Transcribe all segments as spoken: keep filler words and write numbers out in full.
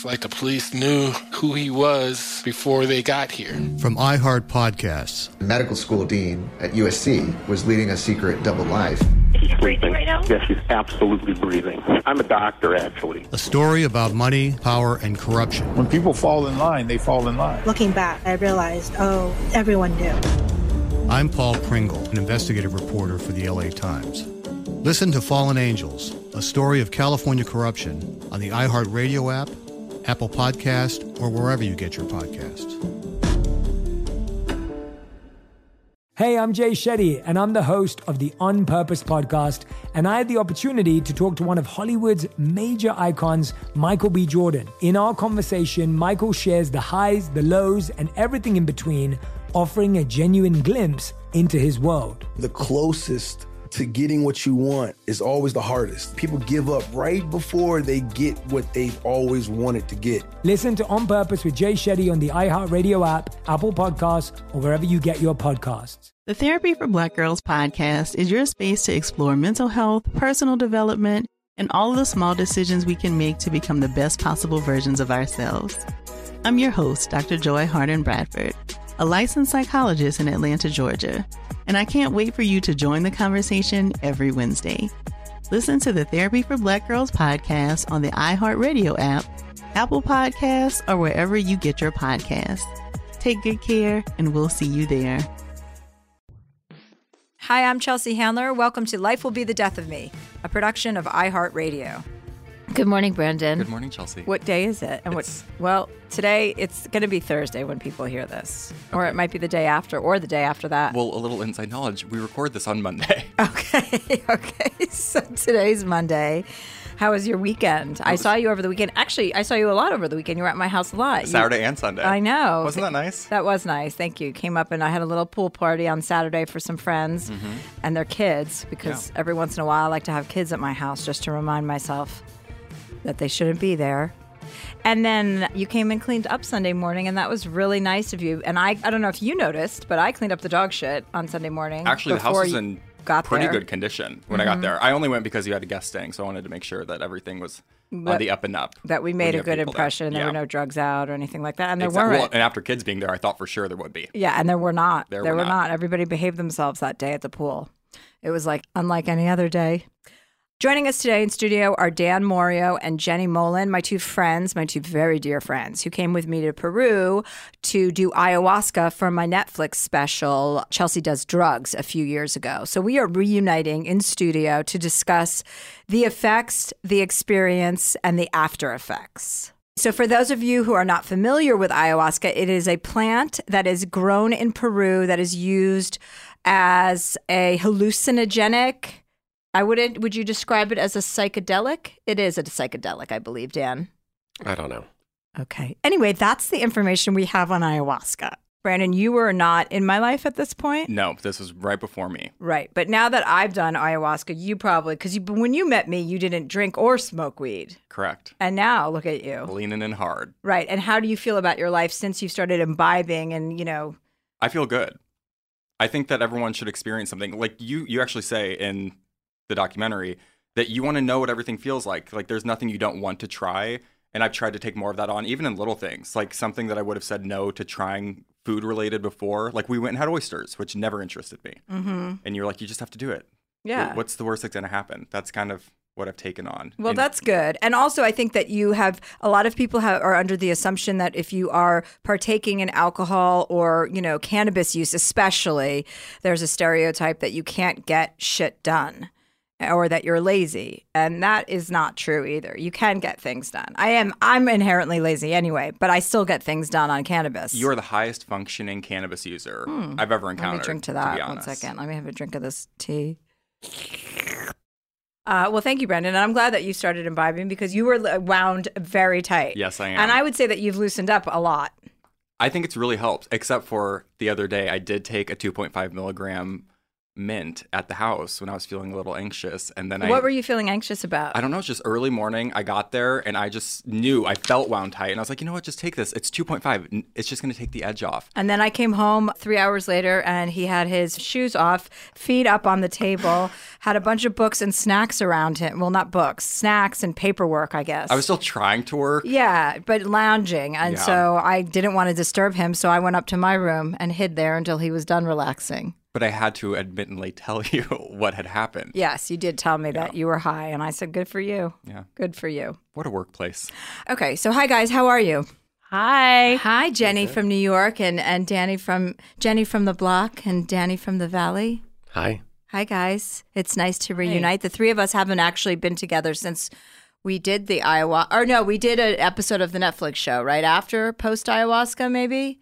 It's like the police knew who he was before they got here. From iHeart Podcasts. The medical school dean at U S C was leading a secret double life. Is she breathing right now? Yes, she's absolutely breathing. I'm a doctor, actually. A story about money, power, and corruption. When people fall in line, they fall in line. Looking back, I realized, oh, everyone knew. I'm Paul Pringle, an investigative reporter for the L A Times. Listen to Fallen Angels, a story of California corruption on the iHeartRadio app, Apple Podcast, or wherever you get your podcasts. Hey, I'm Jay Shetty, and I'm the host of the On Purpose podcast, and I had the opportunity to talk to one of Hollywood's major icons, Michael B. Jordan. In our conversation, Michael shares the highs, the lows, and everything in between, offering a genuine glimpse into his world. The closest to getting what you want is always the hardest. People give up right before they get what they've always wanted to get. Listen to On Purpose with Jay Shetty on the iHeartRadio app, Apple Podcasts, or wherever you get your podcasts. The Therapy for Black Girls podcast is your space to explore mental health, personal development, and all of the small decisions we can make to become the best possible versions of ourselves. I'm your host, Doctor Joy Harden Bradford, a licensed psychologist in Atlanta, Georgia, and I can't wait for you to join the conversation every Wednesday. Listen to the Therapy for Black Girls podcast on the iHeartRadio app, Apple Podcasts, or wherever you get your podcasts. Take good care, and we'll see you there. Hi, I'm Chelsea Handler. Welcome to Life Will Be the Death of Me, a production of iHeartRadio. Good morning, Brandon. Good morning, Chelsea. What day is it? And It's- what? Well, today it's going to be Thursday when people hear this, or it might be the day after, or the day after that. Well, a little inside knowledge. We record this on Monday. Okay, okay. So today's Monday. How was your weekend? I saw you over the weekend. Actually, I saw you a lot over the weekend. You were at my house a lot. Saturday you, and Sunday. I know. Wasn't that nice? That was nice. Thank you. Came up and I had a little pool party on Saturday for some friends Mm-hmm. and their kids, because Yeah. every once in a while I like to have kids at my house just to remind myself that they shouldn't be there. And then you came and cleaned up Sunday morning, and that was really nice of you. And I I don't know if you noticed, but I cleaned up the dog shit on Sunday morning. Actually, the house before was you in got pretty there. good condition when I got there. I only went because you had a guest staying, so I wanted to make sure that everything was But- on the up and up. That we when made you a have good people impression, and there Yeah. were no drugs out or anything like that. And there Exactly. weren't. Well, and after kids being there, I thought for sure there would be. Yeah, and there were not. There There, were were not. not. Everybody behaved themselves that day at the pool. It was like unlike any other day. Joining us today in studio are Dan Morio and Jenny Molin, my two friends, my two very dear friends, who came with me to Peru to do ayahuasca for my Netflix special, Chelsea Does Drugs, a few years ago. So we are reuniting in studio to discuss the effects, the experience, and the after effects. So for those of you who are not familiar with ayahuasca, it is a plant that is grown in Peru that is used as a hallucinogenic. I wouldn't, would you describe it as a psychedelic? It is a psychedelic, I believe, Dan. I don't know. Okay. Anyway, that's the information we have on ayahuasca. Brandon, you were not in my life at this point? No, this was right before me. Right. But now that I've done ayahuasca, you probably, because you, when you met me, you didn't drink or smoke weed. Correct. And now, look at you. Leaning in hard. Right. And how do you feel about your life since you started imbibing and, you know? I feel good. I think that everyone should experience something. Like you, you actually say in the documentary that you want to know what everything feels like. Like there's nothing you don't want to try. And I've tried to take more of that on, even in little things, like something that I would have said no to trying food related before. Like we went and had oysters, which never interested me. Mm-hmm. And you're like, you just have to do it. Yeah. What's the worst that's going to happen? That's kind of what I've taken on. Well, And that's good. And also, I think that you have a lot of people have, are under the assumption that if you are partaking in alcohol or, you know, cannabis use, especially, there's a stereotype that you can't get shit done or that you're lazy. And that is not true either. You can get things done. I am, I'm inherently lazy anyway, but I still get things done on cannabis. You're the highest functioning cannabis user Hmm. I've ever Let encountered. me drink to be that. One honest. second. Let me have a drink of this tea. Uh, well, thank you, Brendan. And I'm glad that you started imbibing because you were wound very tight. Yes, I am. And I would say that you've loosened up a lot. I think it's really helped, except for the other day, I did take a two point five milligram mint at the house when I was feeling a little anxious. And then I... What were you feeling anxious about? I don't know. It's just early morning. I got there and I just knew. I felt wound tight. And I was like, you know what? Just take this. It's two point five. It's just going to take the edge off. And then I came home three hours later and he had his shoes off, feet up on the table, had a bunch of books and snacks around him. Well, not books, snacks and paperwork, I guess. I was still trying to work. Yeah, but lounging. And Yeah. so I didn't want to disturb him. So I went up to my room and hid there until he was done relaxing. But I had to admittedly tell you what had happened. Yes, you did tell me Yeah. that you were high. And I said, good for you. Yeah. Good for you. What a workplace. Okay, so hi, guys. How are you? Hi. Hi, Jenny from New York and, and Danny from Jenny from the block and Danny from the Valley. Hi. Hi, guys. It's nice to reunite. The three of us haven't actually been together since we did the ayahuasca. Or no, we did an episode of the Netflix show right after post ayahuasca, maybe.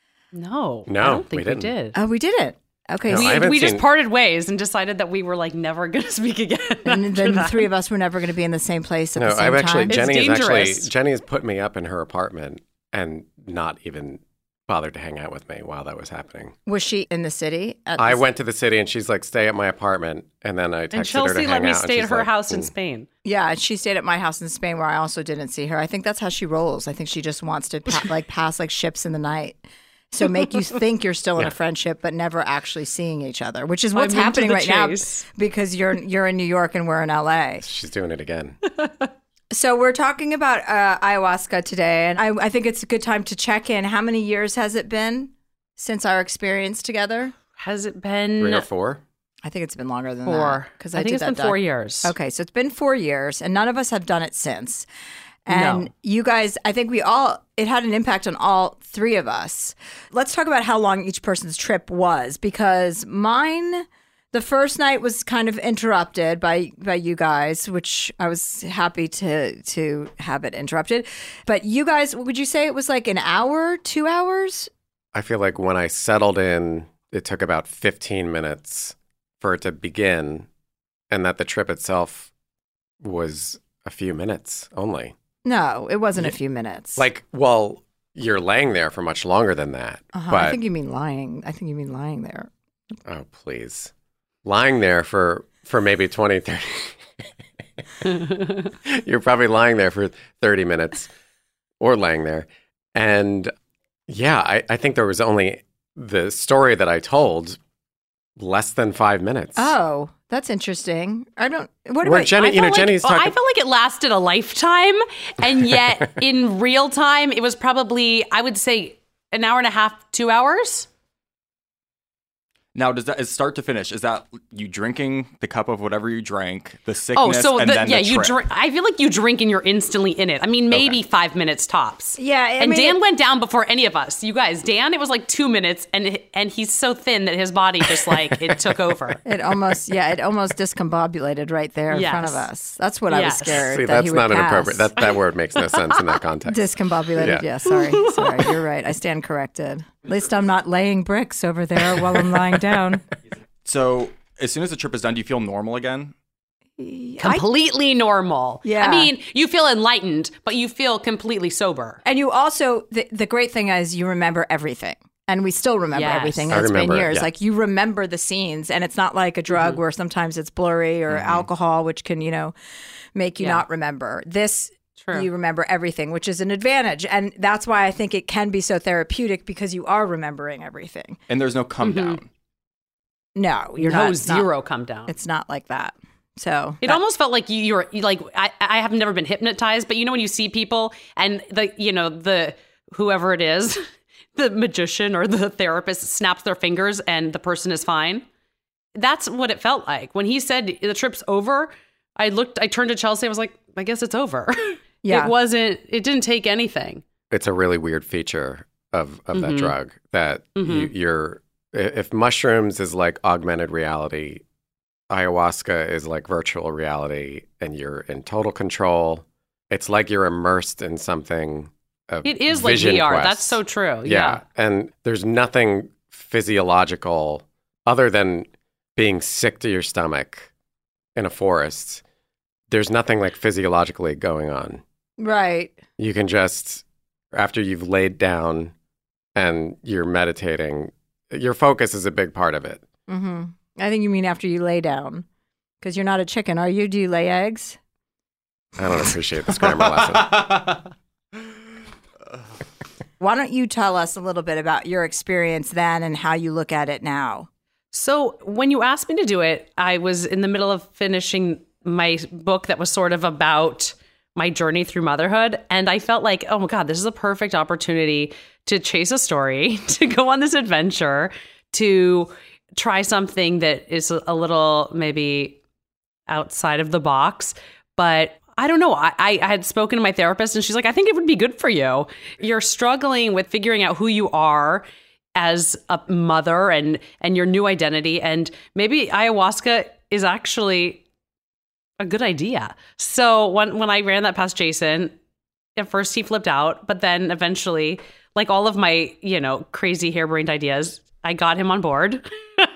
No, No, I don't think we we, didn't. did. Oh, we didn't. Okay, No, so- I we haven't we just seen- parted ways and decided that we were like never going to speak again. and after then the that. three of us were never going to be in the same place at No, the same I've actually time. It's Jenny has actually dangerous. Jenny has put me up in her apartment and not even bothered to hang out with me while that was happening. Was she in the city? At I the- went to the city and she's like, "Stay at my apartment," and then I texted and her Chelsea to hang let me out, and stay at she's her like, house in "Mm." Spain. Yeah, and she stayed at my house in Spain where I also didn't see her. I think that's how she rolls. I think she just wants to pa- like pass like ships in the night. So make you think you're still in Yeah. a friendship, but never actually seeing each other, which is I'm what's into happening the right now chase. because you're you're in New York and we're in L A. She's doing it again. So we're talking about uh, ayahuasca today, and I, I think it's a good time to check in. How many years has it been since our experience together? Has it been Three or four. I think it's been longer than four? that. Because I, think it's been four years. Okay, so it's been four years, and none of us have done it since. And No. you guys, I think we all, it had an impact on all three of us. Let's talk about how long each person's trip was, because mine, the first night was kind of interrupted by by you guys, which I was happy to to have it interrupted. But you guys, would you say it was like an hour, two hours? I feel like when I settled in, it took about fifteen minutes for it to begin, and that the trip itself was a few minutes only. No, it wasn't a few minutes. Like, well, you're laying there for much longer than that. uh-huh. But I think you mean lying. I think you mean lying there. oh, please. Lying there for, for maybe twenty, thirty. You're probably lying there for thirty minutes or laying there. And yeah, I, I think there was only the story that I told less than five minutes. Oh, that's interesting. I don't. What Where about Jenny, I you know, felt like- Jenny's well, talking. I felt like it lasted a lifetime, and yet in real time, it was probably, I would say, an hour and a half, two hours. Now, does that is start to finish? Is that you drinking the cup of whatever you drank, the Oh, sickness, so and the, then yeah, the you trip? drink. I feel like you drink and you're instantly in it. I mean, maybe Okay. five minutes tops. Yeah, I and mean, Dan it- went down before any of us. You guys, Dan, it was like two minutes, and and he's so thin that his body just like it took over. It almost, yeah, it almost discombobulated right there in front of Yes. us. That's what I was Yes. scared. See, that that's he would not an pass. appropriate. That, that word makes no sense in that context. Discombobulated. Yeah. Yeah. sorry, sorry. You're right. I stand corrected. At least I'm not laying bricks over there while I'm lying down. So, as soon as the trip is done, do you feel normal again? Completely normal. Yeah. I mean, you feel enlightened, but you feel completely sober. And you also, the, the great thing is you remember everything. And we still remember Yes. everything. I And it's remember been it, years. yeah. Like you remember the scenes, and it's not like a drug Mm-hmm. where sometimes it's blurry or alcohol, which can, you know, make you Yeah. not remember. This, True. you remember everything, which is an advantage. And that's why I think it can be so therapeutic, because you are remembering everything. And there's no come Mm-hmm. down. No, you're no not. it's not- zero come down. It's not like that. So It that- almost felt like you, you were you like I, I have never been hypnotized, but you know when you see people and the you know the whoever it is, the magician or the therapist snaps their fingers and the person is fine. That's what it felt like when he said the trip's over. I looked, I turned to Chelsea. I was like, I guess it's over. Yeah. It wasn't. It didn't take anything. It's a really weird feature of, of that Mhm. drug that you, Mhm. you're, if mushrooms is like augmented reality, ayahuasca is like virtual reality, and you're in total control. It's like you're immersed in something. a It is like vision V R. quest. That's so true. Yeah. Yeah. And there's nothing physiological other than being sick to your stomach in a forest. There's nothing like physiologically going on. right. You can just, after you've laid down and you're meditating, your focus is a big part of it. Mm-hmm. I think you mean after you lay down. Because you're not a chicken, are you? Do you lay eggs? I don't appreciate this grammar lesson. Why don't you tell us a little bit about your experience then and how you look at it now? So when you asked me to do it, I was in the middle of finishing my book that was sort of about my journey through motherhood. And I felt like, oh my God, this is a perfect opportunity to chase a story, to go on this adventure, to try something that is a little maybe outside of the box. But I don't know. I, I had spoken to my therapist and she's like, I think it would be good for you. You're struggling with figuring out who you are as a mother and and your new identity. And maybe ayahuasca is actually a good idea. So when, when I ran that past Jason, at first he flipped out, but then eventually, like all of my, you know, crazy harebrained ideas, I got him on board.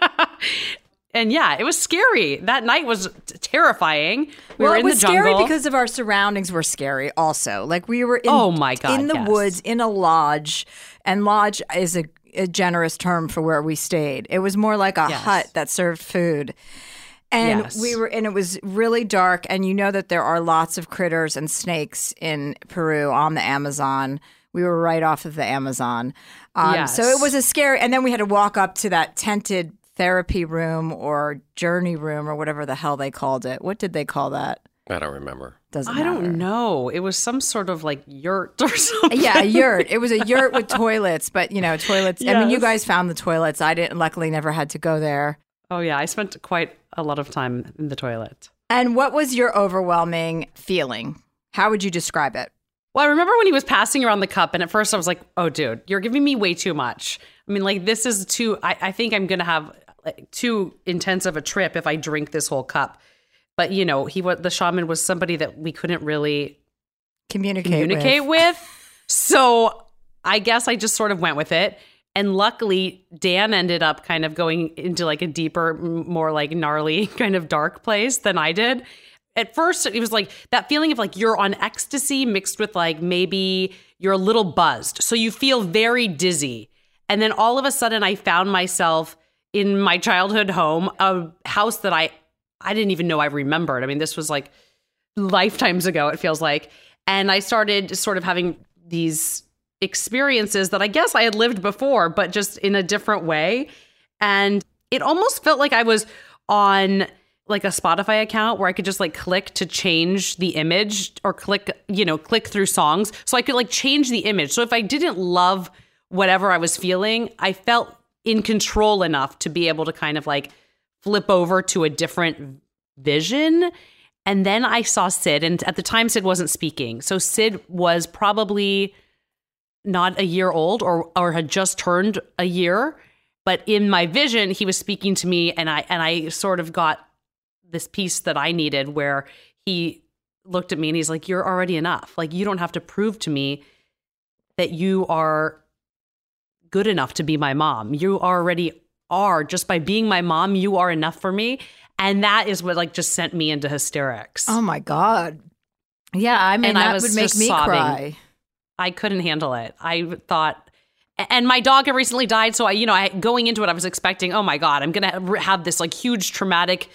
And yeah, it was scary. That night was t- terrifying. We well, were in it was the jungle. scary because of our surroundings were scary also. Like we were in, oh my God, in the yes. woods, in a lodge. And lodge is a, a generous term for where we stayed. It was more like a yes. hut that served food. And yes. we were, and it was really dark. And you know that there are lots of critters and snakes in Peru on the Amazon. We were right off of the Amazon. Um, yes. So it was a scary, and then we had to walk up to that tented therapy room or journey room or whatever the hell they called it. What did they call that? I don't remember. Doesn't I matter. don't know. It was some sort of like yurt or something. Yeah, a yurt. It was a yurt with toilets, but you know, toilets. Yes. I mean, you guys found the toilets. I didn't, luckily never had to go there. Oh yeah, I spent quite a lot of time in the toilet. And what was your overwhelming feeling? How would you describe it? Well, I remember when he was passing around the cup, and at first I was like, oh, dude, you're giving me way too much. I mean, like, this is too, I, I think I'm going to have like, too intense of a trip if I drink this whole cup. But, you know, he was, the shaman was somebody that we couldn't really communicate, communicate with. with. So I guess I just sort of went with it. And luckily, Dan ended up kind of going into like a deeper, more like gnarly kind of dark place than I did. At first, it was like that feeling of like you're on ecstasy mixed with like maybe you're a little buzzed. So you feel very dizzy. And then all of a sudden, I found myself in my childhood home, a house that I, I didn't even know I remembered. I mean, this was like lifetimes ago, it feels like. And I started sort of having these experiences that I guess I had lived before, but just in a different way. And it almost felt like I was on like a Spotify account where I could just like click to change the image or click, you know, click through songs. So I could like change the image. So if I didn't love whatever I was feeling, I felt in control enough to be able to kind of like flip over to a different vision. And then I saw Sid, and at the time Sid wasn't speaking. So Sid was probably not a year old or or had just turned a year. But in my vision, he was speaking to me, and I and I sort of got this piece that I needed where he looked at me and he's like, you're already enough. Like, you don't have to prove to me that you are good enough to be my mom. You already are. Just by being my mom, you are enough for me. And that is what like just sent me into hysterics. Oh my God. Yeah, I mean, and that I was would make just me sobbing. cry. I couldn't handle it. I thought, and my dog had recently died. So I, you know, I, going into it, I was expecting, oh my God, I'm going to have this like huge traumatic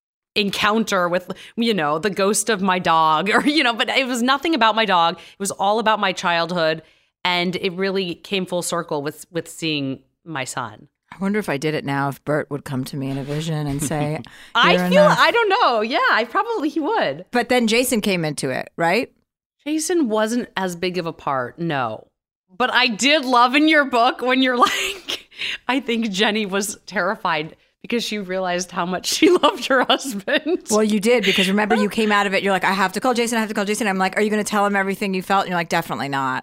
encounter with, you know, the ghost of my dog, or, you know, but it was nothing about my dog. It was all about my childhood. And it really came full circle with, with seeing my son. I wonder if I did it now, if Bert would come to me in a vision and say, I feel, enough. I don't know. Yeah, I probably he would. But then Jason came into it, right? Jason wasn't as big of a part, no. But I did love in your book when you're like, I think Jenny was terrified because she realized how much she loved her husband. Well, you did, because remember you came out of it, you're like, I have to call Jason, I have to call Jason. I'm like, are you going to tell him everything you felt? And you're like, definitely not.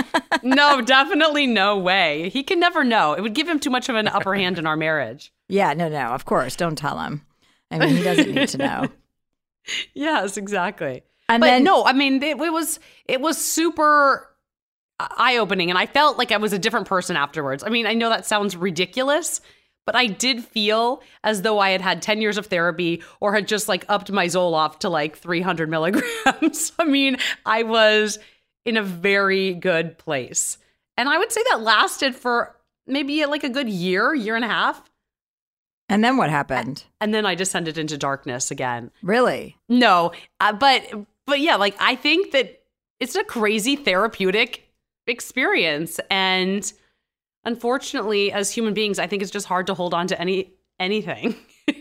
No, definitely no way. He can never know. It would give him too much of an upper hand in our marriage. Yeah, no, no, of course. Don't tell him. I mean, he doesn't need to know. Yes, exactly. And but then, no, I mean, it, it was it was super eye-opening, and I felt like I was a different person afterwards. I mean, I know that sounds ridiculous, but I did feel as though I had had ten years of therapy or had just like upped my Zoloft to like three hundred milligrams. I mean, I was in a very good place. And I would say that lasted for maybe like a good year, year and a half. And then what happened? And then I descended into darkness again. Really? No, uh, but but yeah, like I think that it's a crazy therapeutic experience, and unfortunately, as human beings, I think it's just hard to hold on to any anything.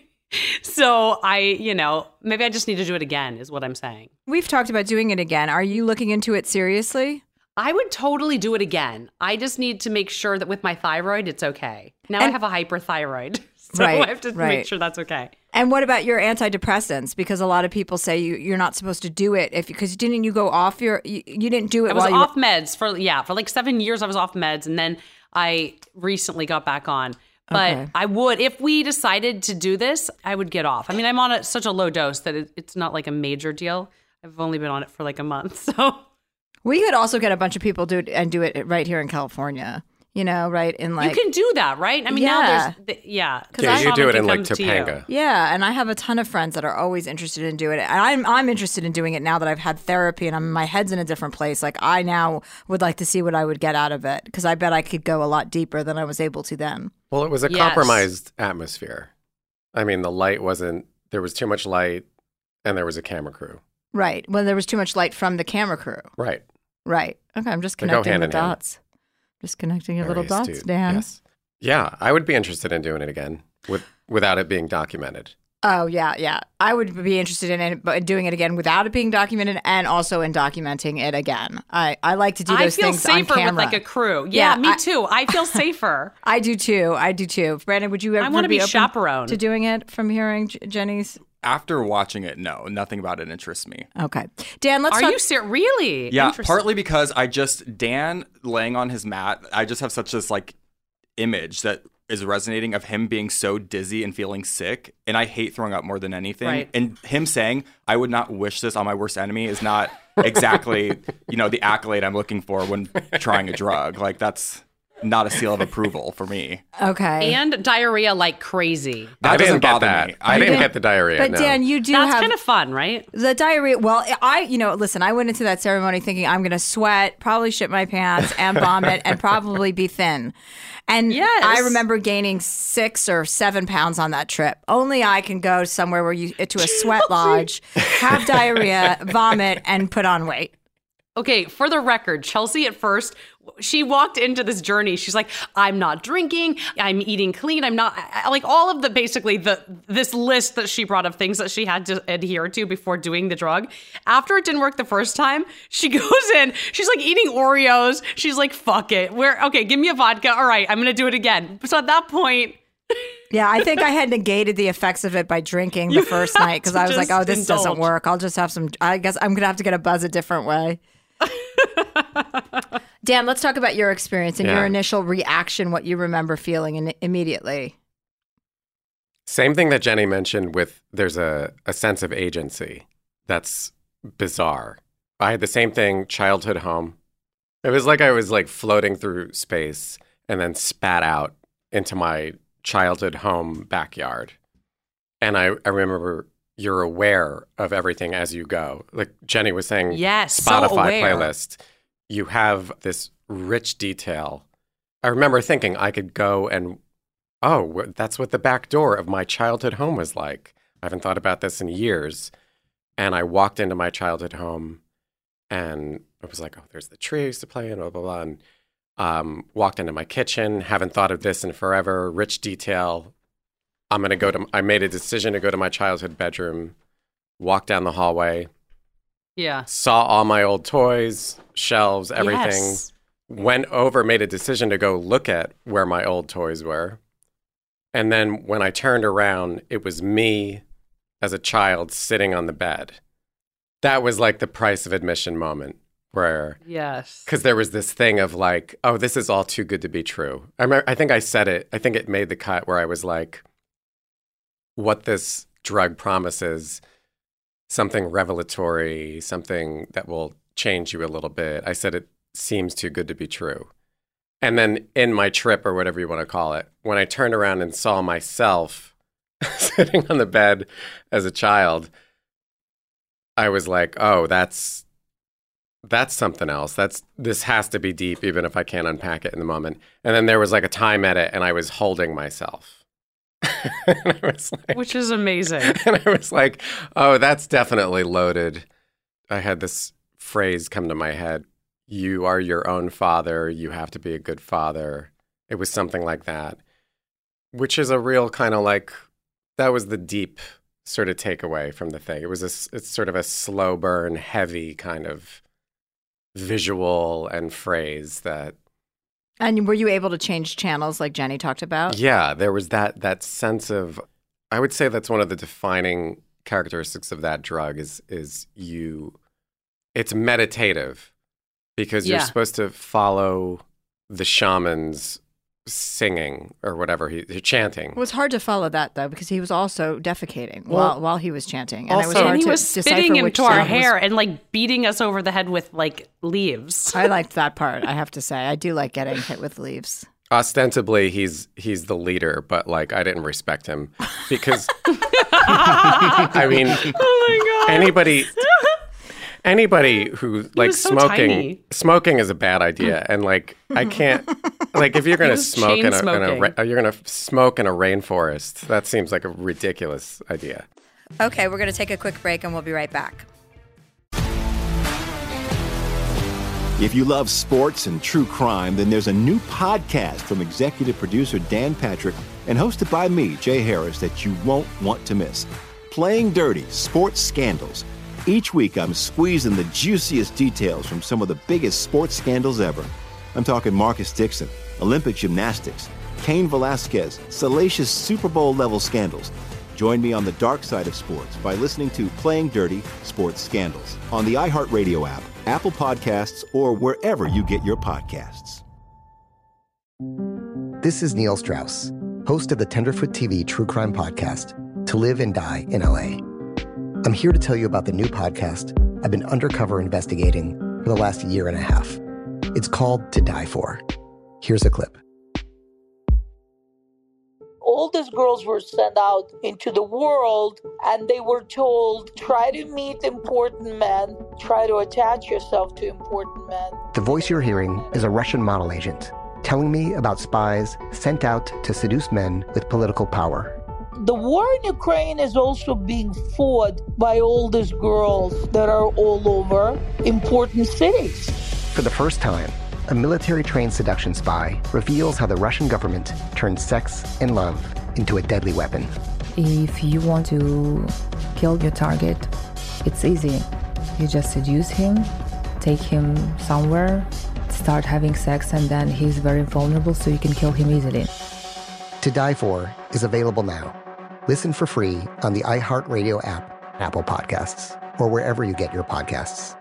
So I, you know, maybe I just need to do it again, is what I'm saying. We've talked about doing it again. Are you looking into it seriously? I would totally do it again. I just need to make sure that with my thyroid, it's okay. Now And- I have a hyperthyroid, so Right, I have to right. make sure that's okay. And what about your antidepressants? Because a lot of people say you, you're not supposed to do it if because didn't you go off your you, you didn't do it I was while you off meds for yeah for like seven years. I was off meds, and then I recently got back on. But Okay. I would, if we decided to do this, I would get off. I mean, I'm on a, such a low dose that it, it's not like a major deal. I've only been on it for like a month, so We could also get a bunch of people do it and do it right here in California. You know, right in like you can do that, right? I mean, Yeah. now there's the, yeah. Yeah, you do it in like Come to you. Topanga. Yeah, and I have a ton of friends that are always interested in doing it. And I'm I'm interested in doing it now that I've had therapy and I'm, my head's in a different place. Like I now would like to see what I would get out of it because I bet I could go a lot deeper than I was able to then. Well, it was a Yes. compromised atmosphere. I mean, the light wasn't, there was too much light and there was a camera crew. Right. Well, there was too much light from the camera crew. Right. Right. Okay, I'm just They go connecting hand the in hand. dots. Just connecting your Very little dots, astute. Dan. Yes. Yeah, I would be interested in doing it again with without it being documented. Oh yeah, yeah. I would be interested in it, but doing it again without it being documented, and also in documenting it again. I, I like to do I those feel things safer on camera. with like a crew. Yeah, Yeah, me I- too. I feel safer. I do too. I do too. Brandon, would you ever I wanna be open chaperone. to doing it from hearing J- Jenny's? After watching it, no, nothing about it interests me. Okay, Dan. Let's Are talk. you ser- really? Yeah, Interesting. partly because I just Dan laying on his mat. I just have such this like image that is resonating of him being so dizzy and feeling sick, and I hate throwing up more than anything. Right. And him saying, "I would not wish this on my worst enemy," is not exactly you know the accolade I'm looking for when trying a drug. Like that's not a seal of approval for me. Okay. And diarrhea like crazy. That I doesn't didn't get bother that. me. I, I didn't didn't- get the diarrhea. But no. Dan, you do That's have kind of fun, right? the diarrhea. Well, I, you know, listen, I went into that ceremony thinking I'm going to sweat, probably shit my pants and vomit and probably be thin. And Yes. I remember gaining six or seven pounds on that trip. Only I can go somewhere where you, to a sweat lodge, have diarrhea, vomit, and put on weight. Okay, for the record, Chelsea at first, she walked into this journey. She's like, I'm not drinking. I'm eating clean. I'm not I- like all of the basically the this list that she brought of things that she had to adhere to before doing the drug. After it didn't work the first time, she goes in. She's like eating Oreos. She's like, fuck it. We're okay. Give me a vodka. All right, I'm gonna do it again. So at that point, Yeah, I think I had negated the effects of it by drinking the first night because to I was like, just oh, this doesn't indulge. work. I'll just have some, I guess I'm going to have to get a buzz a different way. Dan, let's talk about your experience and Yeah. your initial reaction, what you remember feeling in, immediately. Same thing that Jenny mentioned with there's a, a sense of agency that's bizarre. I had the same thing, childhood home. It was like I was like floating through space and then spat out into my childhood home backyard. And I, I remember you're aware of everything as you go. Like Jenny was saying, yes, so Spotify aware. playlist. You have this rich detail. I remember thinking I could go and, oh, wh- that's what the back door of my childhood home was like. I haven't thought about this in years. And I walked into my childhood home and I was like, oh, there's the tree I used to play in, blah, blah, blah. And um, walked into my kitchen, haven't thought of this in forever, rich detail. I'm going to go to, I made a decision to go to my childhood bedroom, walk down the hallway, yeah, saw all my old toys, shelves, everything. Yes. Went over, made a decision to go look at where my old toys were. And then when I turned around, it was me as a child sitting on the bed. That was like the price of admission moment where, Yes. because there was this thing of like, oh, this is all too good to be true. I remember, I think I said it, I think it made the cut where I was like, what this drug promises, something revelatory, something that will change you a little bit. I said it seems too good to be true. And then in my trip or whatever you want to call it, when I turned around and saw myself sitting on the bed as a child, I was like, oh, that's that's something else. That's this has to be deep, even if I can't unpack it in the moment. And then there was like a time edit and I was holding myself. and I was like, which is amazing. And I was like, oh, that's definitely loaded. I had this phrase come to my head. You are your own father. You have to be a good father. It was something like that, which is a real kind of like, that was the deep sort of takeaway from the thing. It was a, it's sort of a slow burn, heavy kind of visual and phrase that. And were you able to change channels like Jenny talked about? Yeah, there was that that sense of, I would say that's one of the defining characteristics of that drug is is you, it's meditative because you're Yeah. supposed to follow the shaman's singing or whatever he, he chanting. It was hard to follow that though because he was also defecating Well, while while he was chanting, and it was also- hard And he to was decipher spitting which into our sound was- hair and like beating us over the head with like leaves. I liked that part. I have to say, I do like getting hit with leaves. Ostensibly, he's he's the leader, but like I didn't respect him because I mean, Oh my God. anybody anybody who like was so smoking tiny. smoking is a bad idea, and like I can't like if you're gonna was smoke in a, in a chain-smoking. ra- you're gonna smoke in a rainforest. That seems like a ridiculous idea. Okay, we're going to take a quick break and we'll be right back. If you love sports and true crime, then there's a new podcast from executive producer Dan Patrick and hosted by me, Jay Harris, that you won't want to miss. Playing Dirty: Sports Scandals. Each week, I'm squeezing the juiciest details from some of the biggest sports scandals ever. I'm talking Marcus Dixon, Olympic gymnastics, Cain Velasquez, salacious Super Bowl-level scandals. Join me on the dark side of sports by listening to Playing Dirty: Sports Scandals on the iHeartRadio app, Apple Podcasts, or wherever you get your podcasts. This is Neil Strauss, host of the Tenderfoot T V True Crime Podcast, To Live and Die in L A. I'm here to tell you about the new podcast I've been undercover investigating for the last year and a half. It's called To Die For. Here's a clip. All these girls were sent out into the world and they were told, try to meet important men, try to attach yourself to important men. The voice you're hearing is a Russian model agent telling me about spies sent out to seduce men with political power. The war in Ukraine is also being fought by all these girls that are all over important cities. For the first time, a military-trained seduction spy reveals how the Russian government turned sex and love into a deadly weapon. If you want to kill your target, it's easy. You just seduce him, take him somewhere, start having sex, and then he's very vulnerable, so you can kill him easily. To Die For is available now. Listen for free on the iHeartRadio app, Apple Podcasts, or wherever you get your podcasts.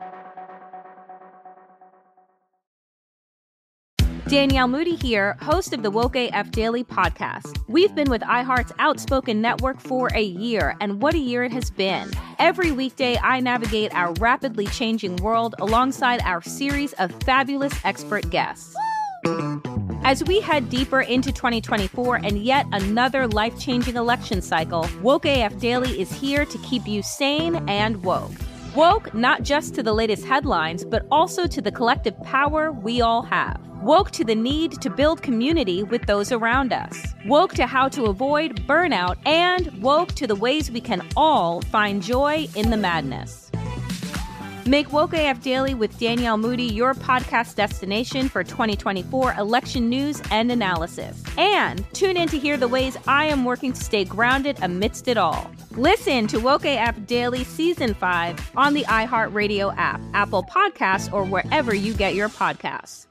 Danielle Moody here, host of the Woke A F Daily podcast. We've been with iHeart's Outspoken Network for a year, and what a year it has been. Every weekday, I navigate our rapidly changing world alongside our series of fabulous expert guests. As we head deeper into twenty twenty-four and yet another life-changing election cycle, Woke A F Daily is here to keep you sane and woke. Woke not just to the latest headlines, but also to the collective power we all have. Woke to the need to build community with those around us. Woke to how to avoid burnout, and woke to the ways we can all find joy in the madness. Make Woke A F Daily with Danielle Moody your podcast destination for twenty twenty-four election news and analysis. And tune in to hear the ways I am working to stay grounded amidst it all. Listen to Woke A F Daily Season five on the iHeartRadio app, Apple Podcasts, or wherever you get your podcasts.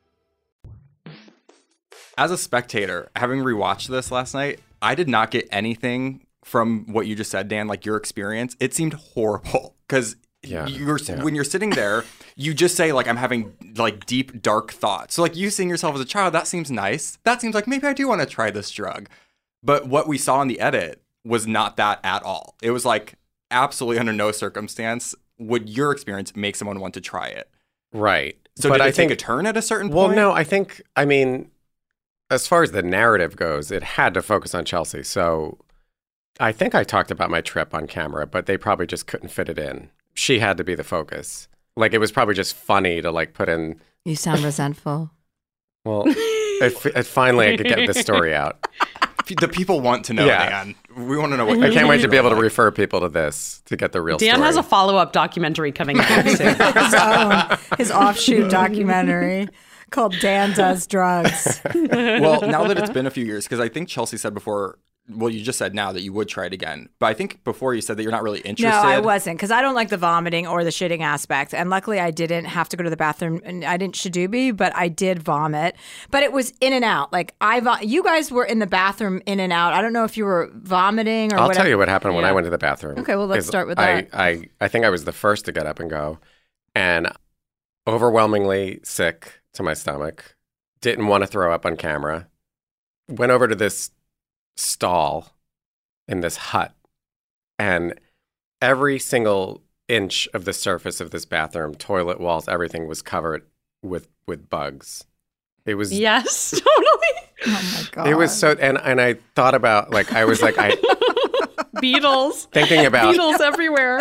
As a spectator, having rewatched this last night, I did not get anything from what you just said, Dan, like your experience. It seemed horrible because Yeah, you're yeah. when you're sitting there, you just say like I'm having like deep dark thoughts. So like you seeing yourself as a child, that seems nice. That seems like maybe I do want to try this drug. But what we saw in the edit was not that at all. It was like absolutely under no circumstance would your experience make someone want to try it. Right. So But did it I take think- a turn at a certain Well, point? no, I think, I mean, as far as the narrative goes, it had to focus on Chelsea. So I think I talked about my trip on camera, but they probably just couldn't fit it in. She had to be the focus. Like, it was probably just funny to, like, put in. You sound resentful. Well, it, it finally I could get this story out. The people want to know, Yeah. Dan. We want to know what I can't wait to be able to refer people to this to get the real Dan story. has a follow-up documentary coming out soon. his own, his offshoot documentary called Dan Does Drugs. Well, now that it's been a few years, because I think Chelsea said before, well, you just said now that you would try it again. But I think before you said that you're not really interested. No, I wasn't, because I don't like the vomiting or the shitting aspect. And luckily, I didn't have to go to the bathroom, and I didn't shadoobie, but I did vomit. But it was in and out. Like I, vo- you guys were in the bathroom in and out. I don't know if you were vomiting or. I'll whatever. tell you what happened when Yeah. I went to the bathroom. Okay, well, let's Is start with I, that. I, I think I was the first to get up and go, and overwhelmingly sick to my stomach. Didn't want to throw up on camera. Went over to this stall in this hut, and every single inch of the surface of this bathroom, toilet walls, everything was covered with with bugs. It was Yes, totally. Oh my god! It was so, and and I thought about like I was like I Beetles. Thinking about- Beetles everywhere.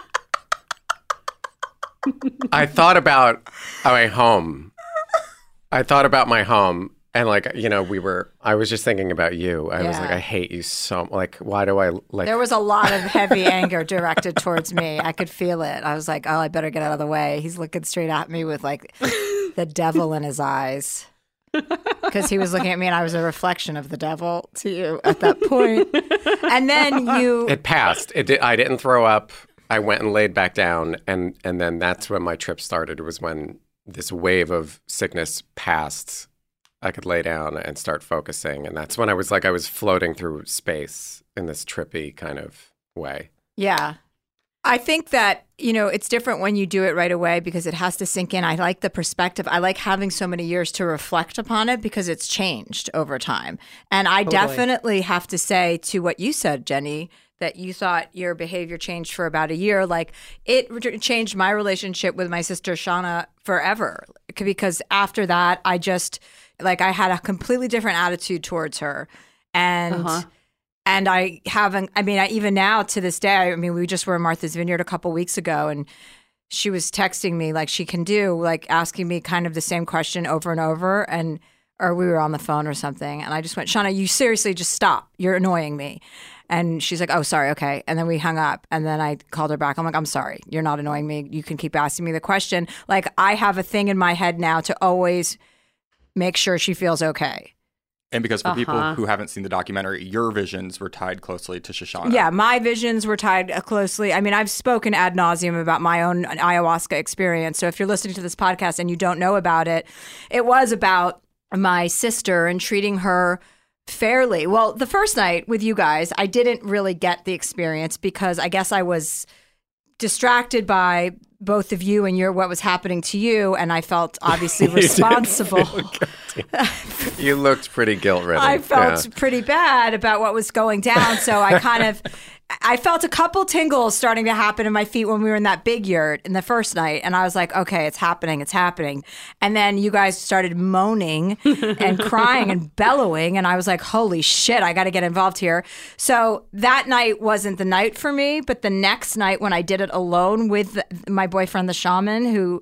I thought about my home. I thought about my home. And like, you know, we were, I was just thinking about you. I was Yeah. like, I hate you so, like, why do I, like. There was a lot of heavy anger directed towards me. I could feel it. I was like, oh, I better get out of the way. He's looking straight at me with like the devil in his eyes. Because he was looking at me and I was a reflection of the devil to you at that point. And then you. It passed. It did, I didn't throw up. I went and laid back down. And, and then that's when my trip started, was when this wave of sickness passed. I could lay down and start focusing. And that's when I was like, I was floating through space in this trippy kind of way. Yeah. I think that, you know, it's different when you do it right away because it has to sink in. I like the perspective. I like having so many years to reflect upon it because it's changed over time. And I Totally. definitely have to say to what you said, Jenny, that you thought your behavior changed for about a year. Like it re- changed my relationship with my sister Shauna forever because after that, I just, like I had a completely different attitude towards her. And Uh-huh. and I haven't, I mean, I, even now to this day, I mean, we just were in Martha's Vineyard a couple weeks ago and she was texting me like she can do, like asking me kind of the same question over and over. And, or we were on the phone or something. And I just went, Shauna, you seriously just stop. You're annoying me. And she's like, oh, sorry. Okay. And then we hung up and then I called her back. I'm like, I'm sorry. You're not annoying me. You can keep asking me the question. Like I have a thing in my head now to always make sure she feels okay. And because for people Uh-huh. who haven't seen the documentary, your visions were tied closely to Shoshana. Yeah, my visions were tied uh, closely. I mean, I've spoken ad nauseum about my own ayahuasca experience. So if you're listening to this podcast and you don't know about it, it was about my sister and treating her fairly. Well, the first night with you guys, I didn't really get the experience because I guess I was distracted by both of you and your what was happening to you, and I felt obviously You didn't responsible. feel guilty. You looked pretty guilt-ridden. I felt Yeah. pretty bad about what was going down. So I kind of, I felt a couple tingles starting to happen in my feet when we were in that big yurt in the first night. And I was like, okay, it's happening. It's happening. And then you guys started moaning and crying and bellowing. And I was like, holy shit, I got to get involved here. So that night wasn't the night for me. But the next night when I did it alone with my boyfriend, the shaman, who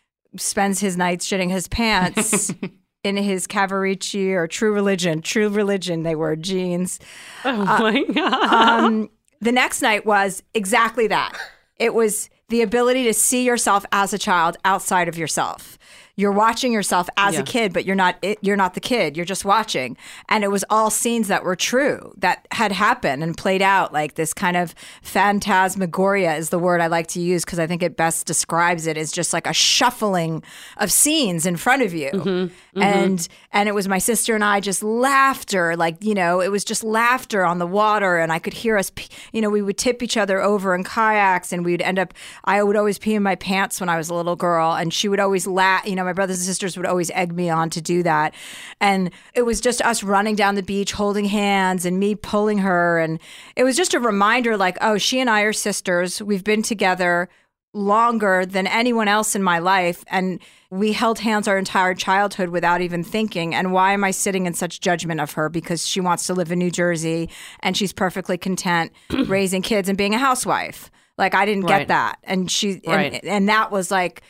spends his nights shitting his pants in his Cavarici or True Religion. True Religion, they wore jeans. Oh my God. Um, the next night was exactly that. It was the ability to see yourself as a child outside of yourself. You're watching yourself as Yeah. a kid, but you're not it, you're not the kid. You're just watching. And it was all scenes that were true, that had happened and played out. Like this kind of phantasmagoria is the word I like to use because I think it best describes it as just like a shuffling of scenes in front of you. Mm-hmm. And and it was my sister and I just laughter, like, you know, it was just laughter on the water. And I could hear us, p- you know, we would tip each other over in kayaks and we'd end up, I would always pee in my pants when I was a little girl. And she would always laugh, you know, my brothers and sisters would always egg me on to do that. And it was just us running down the beach, holding hands and me pulling her. And it was just a reminder like, oh, she and I are sisters. We've been together longer than anyone else in my life. And we held hands our entire childhood without even thinking. And why am I sitting in such judgment of her? Because she wants to live in New Jersey and she's perfectly content raising kids and being a housewife. Like I didn't Right. get that. And she, Right. and, and that was like,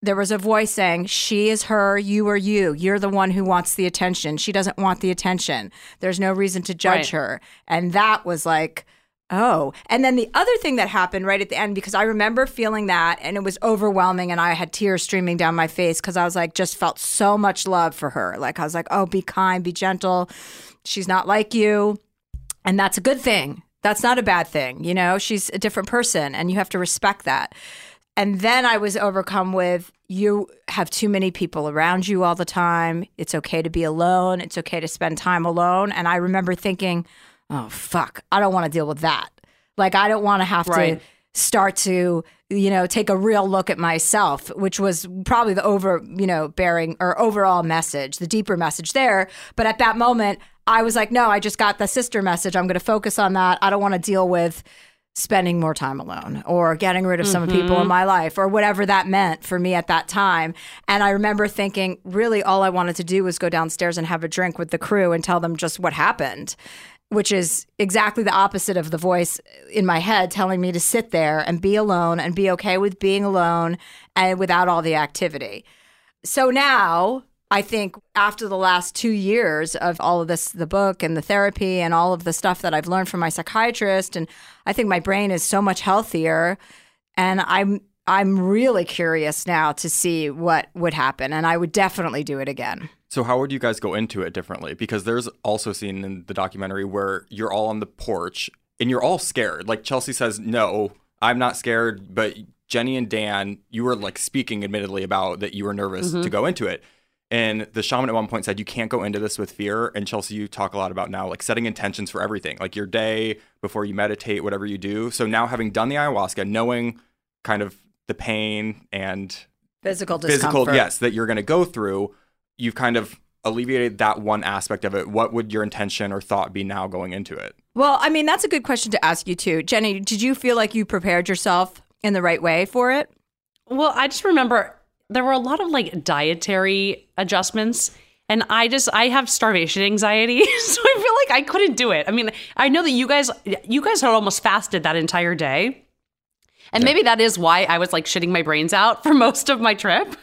there was a voice saying, she is her, you are you. You're the one who wants the attention. She doesn't want the attention. There's no reason to judge Right. her. And that was like, oh. And then the other thing that happened right at the end, because I remember feeling that and it was overwhelming and I had tears streaming down my face because I was like, just felt so much love for her. Like I was like, oh, be kind, be gentle. She's not like you. And that's a good thing. That's not a bad thing. You know, she's a different person and you have to respect that. And then I was overcome with, you have too many people around you all the time. It's okay to be alone. It's okay to spend time alone. And I remember thinking, oh, fuck, I don't want to deal with that. Like, I don't want to have Right. to start to, you know, take a real look at myself, which was probably the over, you know, bearing or overall message, the deeper message there. But at that moment, I was like, no, I just got the sister message. I'm going to focus on that. I don't want to deal with spending more time alone or getting rid of some Mhm. people in my life or whatever that meant for me at that time. And I remember thinking, really, all I wanted to do was go downstairs and have a drink with the crew and tell them just what happened, which is exactly the opposite of the voice in my head telling me to sit there and be alone and be okay with being alone and without all the activity. So now I think after the last two years of all of this, the book and the therapy and all of the stuff that I've learned from my psychiatrist, and I think my brain is so much healthier, and I'm I'm really curious now to see what would happen, and I would definitely do it again. So how would you guys go into it differently? Because there's also a scene in the documentary where you're all on the porch and you're all scared. Like Chelsea says, no, I'm not scared. But Jenny and Dan, you were like speaking admittedly about that you were nervous Mhm. to go into it. And the shaman at one point said, you can't go into this with fear. And Chelsea, you talk a lot about now, like setting intentions for everything, like your day before you meditate, whatever you do. So now having done the ayahuasca, knowing kind of the pain and Physical physical, discomfort. yes, that you're going to go through, you've kind of alleviated that one aspect of it. What would your intention or thought be now going into it? Well, I mean, that's a good question to ask you too. Jenny, did you feel like you prepared yourself in the right way for it? Well, I just remember there were a lot of like dietary adjustments. And I just, I have starvation anxiety. So I feel like I couldn't do it. I mean, I know that you guys, you guys had almost fasted that entire day. And maybe that is why I was like shitting my brains out for most of my trip.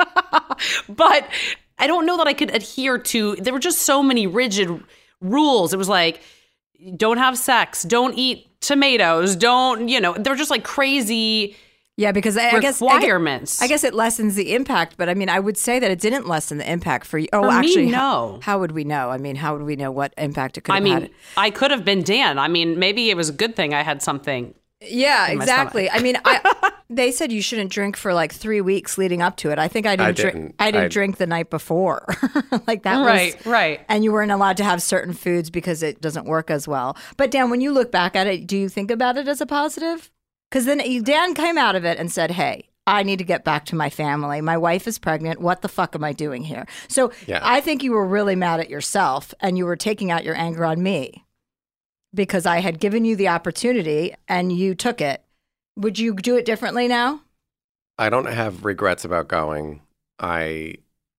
But I don't know that I could adhere to, there were just so many rigid rules. It was like, don't have sex, don't eat tomatoes, don't, you know, they're just like crazy. Yeah, because I, I guess requirements. I guess, I guess it lessens the impact, but I mean, I would say that it didn't lessen the impact for you. Oh, For me, actually, no. How, how would we know? I mean, how would we know what impact it could I have mean, had? I could have been Dan. I mean, maybe it was a good thing I had something. Yeah, in my exactly. stomach. I mean, I, they said you shouldn't drink for like three weeks leading up to it. I think I didn't. I drink. didn't. I didn't I- drink the night before. Like that was Right, right. And you weren't allowed to have certain foods because it doesn't work as well. But Dan, when you look back at it, do you think about it as a positive? Because then Dan came out of it and said, "Hey, I need to get back to my family. My wife is pregnant. What the fuck am I doing here?" So Yeah. I think you were really mad at yourself and you were taking out your anger on me because I had given you the opportunity and you took it. Would you do it differently now? I don't have regrets about going. I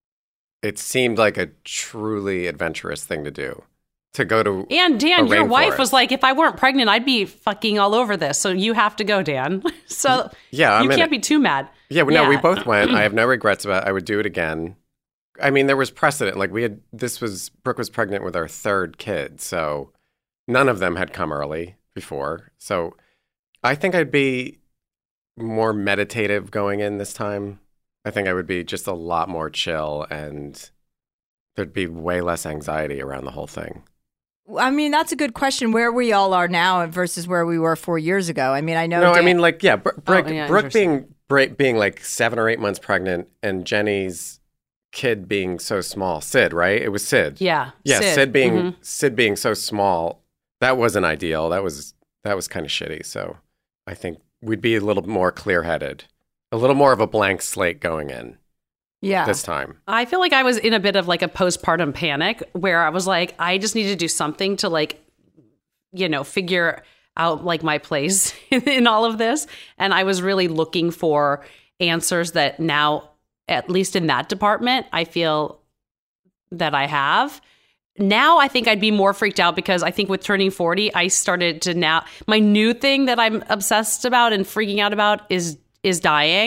it seemed like a truly adventurous thing to do. To go to And Dan, a your wife rainforest. was like, if I weren't pregnant, I'd be fucking all over this. So you have to go, Dan. So Yeah, I'm you in can't it. be too mad. Yeah, well, no, we Yeah. both went. I have no regrets about it. I would do it again. I mean, there was precedent. Like we had this was Brooke was pregnant with our third kid, so none of them had come early before. So I think I'd be more meditative going in this time. I think I would be just a lot more chill and there'd be way less anxiety around the whole thing. I mean, that's a good question. Where we all are now versus where we were four years ago. I mean, I know. No, I Dan- mean, like, yeah, Br- Brooke, Oh, yeah, Brooke interesting. being Bra- being like seven or eight months pregnant, and Jenny's kid being so small. Sid, right? It was Sid. Yeah. Yeah, Sid, Sid. being Mhm. Sid being so small, that wasn't ideal. That was that was kind of shitty. So I think we'd be a little more clear headed, a little more of a blank slate going in yeah. this time. I feel like I was in a bit of like a postpartum panic where I was like, I just need to do something to like, you know, figure out like my place in all of this. And I was really looking for answers that now, at least in that department, I feel that I have. Now I think I'd be more freaked out because I think with turning forty, I started to now, my new thing that I'm obsessed about and freaking out about is is dying.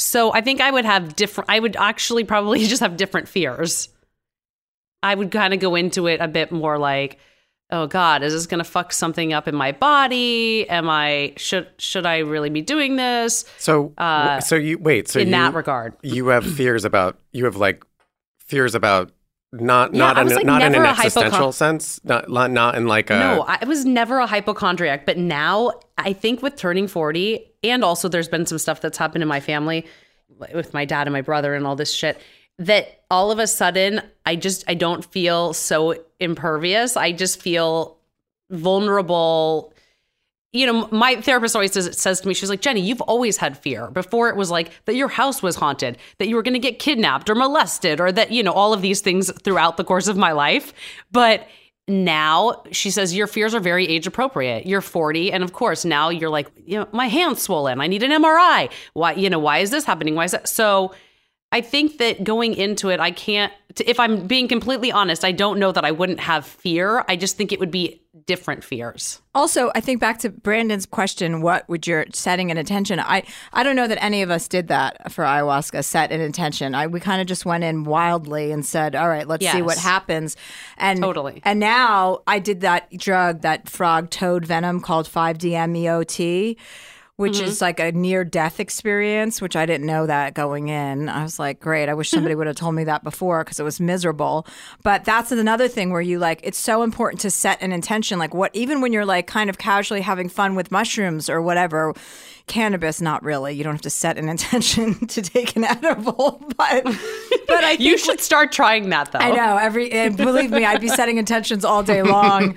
So I think I would have different, I would actually probably just have different fears. I would kind of go into it a bit more like, oh God, is this going to fuck something up in my body? Am I, should, should I really be doing this? So, uh, so you, wait, so in you, that regard, you have fears about, you have like fears about not, Yeah, not, I in, was, like, not in an never a existential hypochon- sense, not, not in like a. No, I was never a hypochondriac, but now I think with turning forty, and also there's been some stuff that's happened in my family with my dad and my brother and all this shit, that all of a sudden I just, I don't feel so impervious. I just feel vulnerable. You know, my therapist always says, says to me, she's like, Jenny, you've always had fear. Before it was like that your house was haunted, that you were going to get kidnapped or molested, or that, you know, all of these things throughout the course of my life. But now she says your fears are very age appropriate. You're forty. And of course, now you're like, you know, my hand's swollen. I need an M R I. Why, you know, why is this happening? Why is that? So I think that going into it, I can't, if I'm being completely honest, I don't know that I wouldn't have fear. I just think it would be different fears. Also, I think back to Brandon's question, what would your setting an intention? I, I don't know that any of us did that for ayahuasca, set an intention. I, we kind of just went in wildly and said, all right, let's Yes. see what happens. And Totally. And now I did that drug, that frog toad venom called five D M E O T, which Mhm. is like a near-death experience, which I didn't know that going in. I was like, great, I wish somebody would have told me that before because it was miserable. But that's another thing where you like, it's so important to set an intention. Like what, even when you're like kind of casually having fun with mushrooms or whatever, cannabis, not really. You don't have to set an intention to take an edible. But, but I think You should start trying that though. I know. Every and believe me, I'd be setting intentions all day long.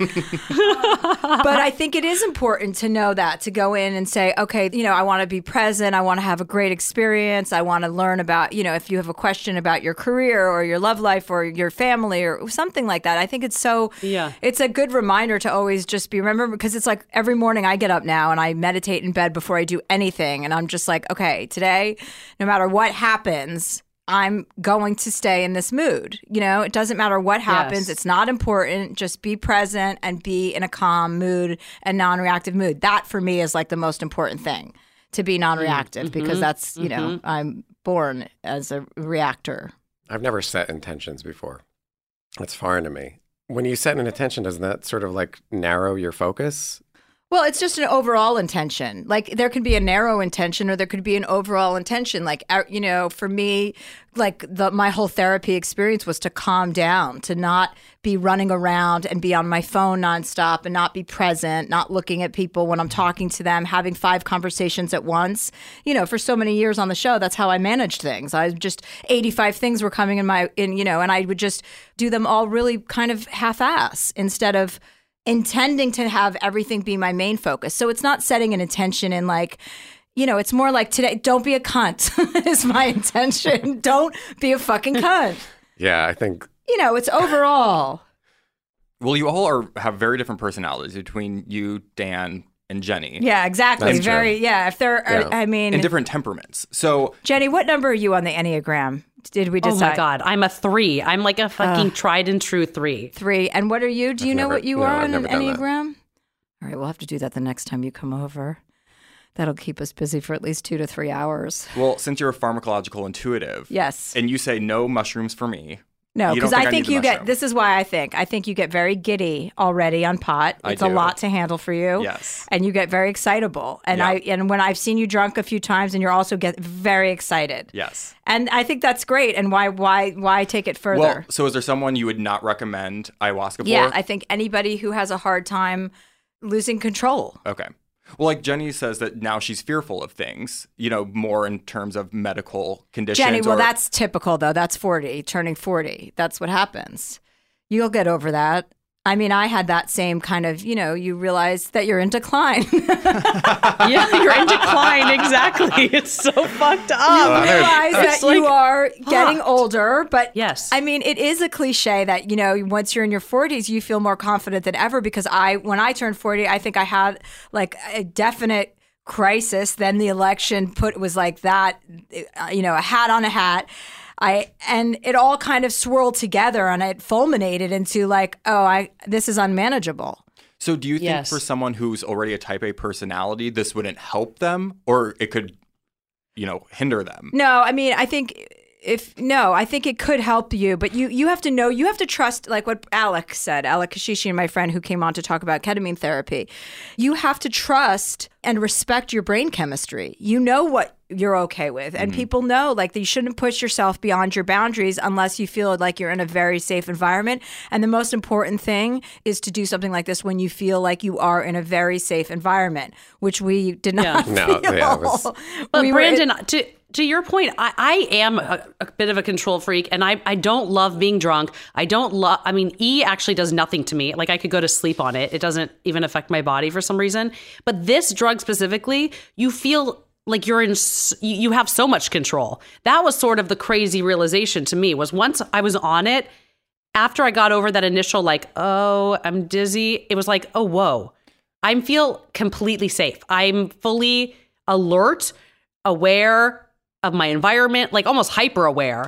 But I think it is important to know that, to go in and say, okay, you know, I want to be present. I want to have a great experience. I want to learn about, you know, if you have a question about your career or your love life or your family or something like that. I think it's so, Yeah. it's a good reminder to always just be, remember, because it's like every morning I get up now and I meditate in bed before I do anything. And I'm just like, okay, today, no matter what happens, I'm going to stay in this mood. You know, it doesn't matter what happens. Yes. It's not important. Just be present and be in a calm mood and non-reactive mood. That for me is like the most important thing, to be non-reactive, Mm-hmm. because that's, you know, Mhm. I'm born as a reactor. I've never set intentions before. That's foreign to me. When you set an intention, doesn't that sort of like narrow your focus? Well, it's just an overall intention. Like there could be a narrow intention or there could be an overall intention. Like, uh, you know, for me, like the, my whole therapy experience was to calm down, to not be running around and be on my phone nonstop and not be present, not looking at people when I'm talking to them, having five conversations at once. You know, for so many years on the show, that's how I managed things. I just eighty-five things were coming in my, in, you know, and I would just do them all really kind of half-ass instead of intending to have everything be my main focus. So it's not setting an intention in like, you know, it's more like today, don't be a cunt is my intention. Don't be a fucking cunt. Yeah, I think. You know, it's overall. Well, you all are have very different personalities between you, Dan, and Jenny. Yeah, exactly. That's Very, true. yeah. If there are, Yeah. I mean. And different temperaments. So, Jenny, what number are you on the Enneagram? Did we decide? Oh my God, I'm a three. I'm like a fucking Uh, tried and true three. Three. And what are you? Do you I've know never- what you no, are I've on an never done that. Enneagram? All right, we'll have to do that the next time you come over. That'll keep us busy for at least two to three hours. well, since you're a pharmacological intuitive, Yes. and you say no mushrooms for me. No, you don't because I need think the you get, mushroom. this is why I think, I think you get very giddy already on pot. I It's a do. lot to handle for you. Yes. And you get very excitable. And Yeah. I, and when I've seen you drunk a few times and you're also get very excited. Yes. And I think that's great. And why, why, why take it further? Well, so is there someone you would not recommend ayahuasca for? Yeah, I think anybody who has a hard time losing control. Okay. Well, like Jenny says that now she's fearful of things, you know, more in terms of medical conditions. Jenny, well, or- that's typical though. That's forty, turning forty. That's what happens. You'll get over that. I mean, I had that same kind of, you know, you realize that you're in decline. Yeah, you're in decline. Exactly. It's so fucked up. You realize that It's like, you are getting fucked. older, but Yes. I mean, it is a cliche that, you know, once you're in your forties, you feel more confident than ever, because I, when I turned forty, I think I had like a definite crisis. Then the election put was like that, you know, a hat on a hat. I and it all kind of swirled together and it fulminated into like, oh, I this is unmanageable. So do you think Yes. for someone who's already a type A personality, this wouldn't help them? Or it could you know, hinder them. No, I mean, I think if no, I think it could help you, but you you have to know, you have to trust, like what Alec said, Alec Kashishi, and my friend who came on to talk about ketamine therapy. You have to trust and respect your brain chemistry. You know what you're okay with, and mm-hmm. people know like that you shouldn't push yourself beyond your boundaries unless you feel like you're in a very safe environment. And the most important thing is to do something like this when you feel like you are in a very safe environment, which we did not. Yeah. feel. No, yeah, it was... But we Brandon, were, to to your point, I, I am a, a bit of a control freak, and I, I don't love being drunk. I don't love, I mean, E actually does nothing to me. Like I could go to sleep on it. It doesn't even affect my body for some reason. But this drug specifically, you feel like you're in, you have so much control. That was sort of the crazy realization to me, was once I was on it, after I got over that initial like, oh, I'm dizzy, it was like, oh, whoa, I feel completely safe. I'm fully alert, aware of my environment, like almost hyper aware.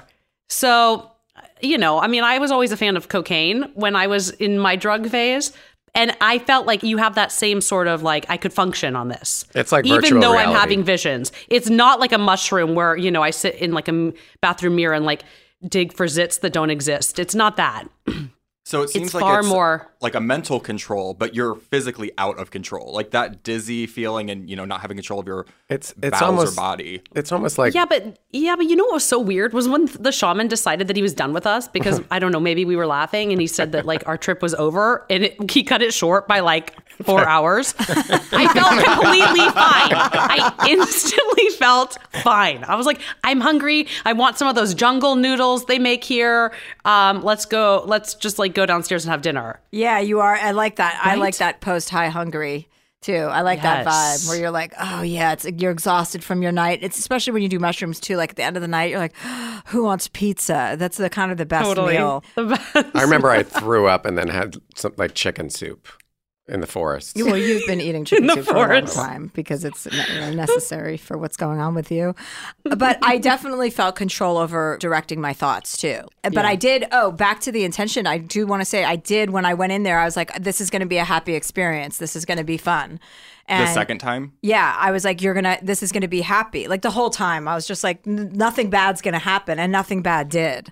So, you know, I mean, I was always a fan of cocaine when I was in my drug phase. And I felt like you have that same sort of like, I could function on this. It's like even virtual though reality. I'm having visions. It's not like a mushroom where, you know, I sit in like a bathroom mirror and like dig for zits that don't exist. It's not that. So it seems it's like far it's more like a mental control, but you're physically out of control. Like that dizzy feeling and, you know, not having control of your it's, it's bowels almost, or body. It's almost like... Yeah, but yeah, but you know what was so weird was when the shaman decided that he was done with us because, I don't know, maybe we were laughing and he said that like our trip was over and it, he cut it short by like four hours. I felt completely fine. I instantly felt fine. I was like, I'm hungry. I want some of those jungle noodles they make here. Um, let's go. Let's just like go downstairs and have dinner. Yeah, you are. I like that. Right? I like that post high hungry too. I like Yes. that vibe where you're like, oh yeah, it's you're exhausted from your night. It's especially when you do mushrooms too. Like at the end of the night, you're like, who wants pizza? That's the kind of the best Totally. meal. The best. I remember I threw up and then had some like chicken soup in the forest. Well, you've been eating chicken In the soup for a long forest. time because it's you know, necessary for what's going on with you. But I definitely felt control over directing my thoughts too. But Yeah. I did, oh, back to the intention. I do want to say I did when I went in there, I was like, this is going to be a happy experience. This is going to be fun. And The second time? yeah, I was like, you're going to, this is going to be happy. Like the whole time, I was just like, "N- nothing bad's going to happen. And nothing bad did.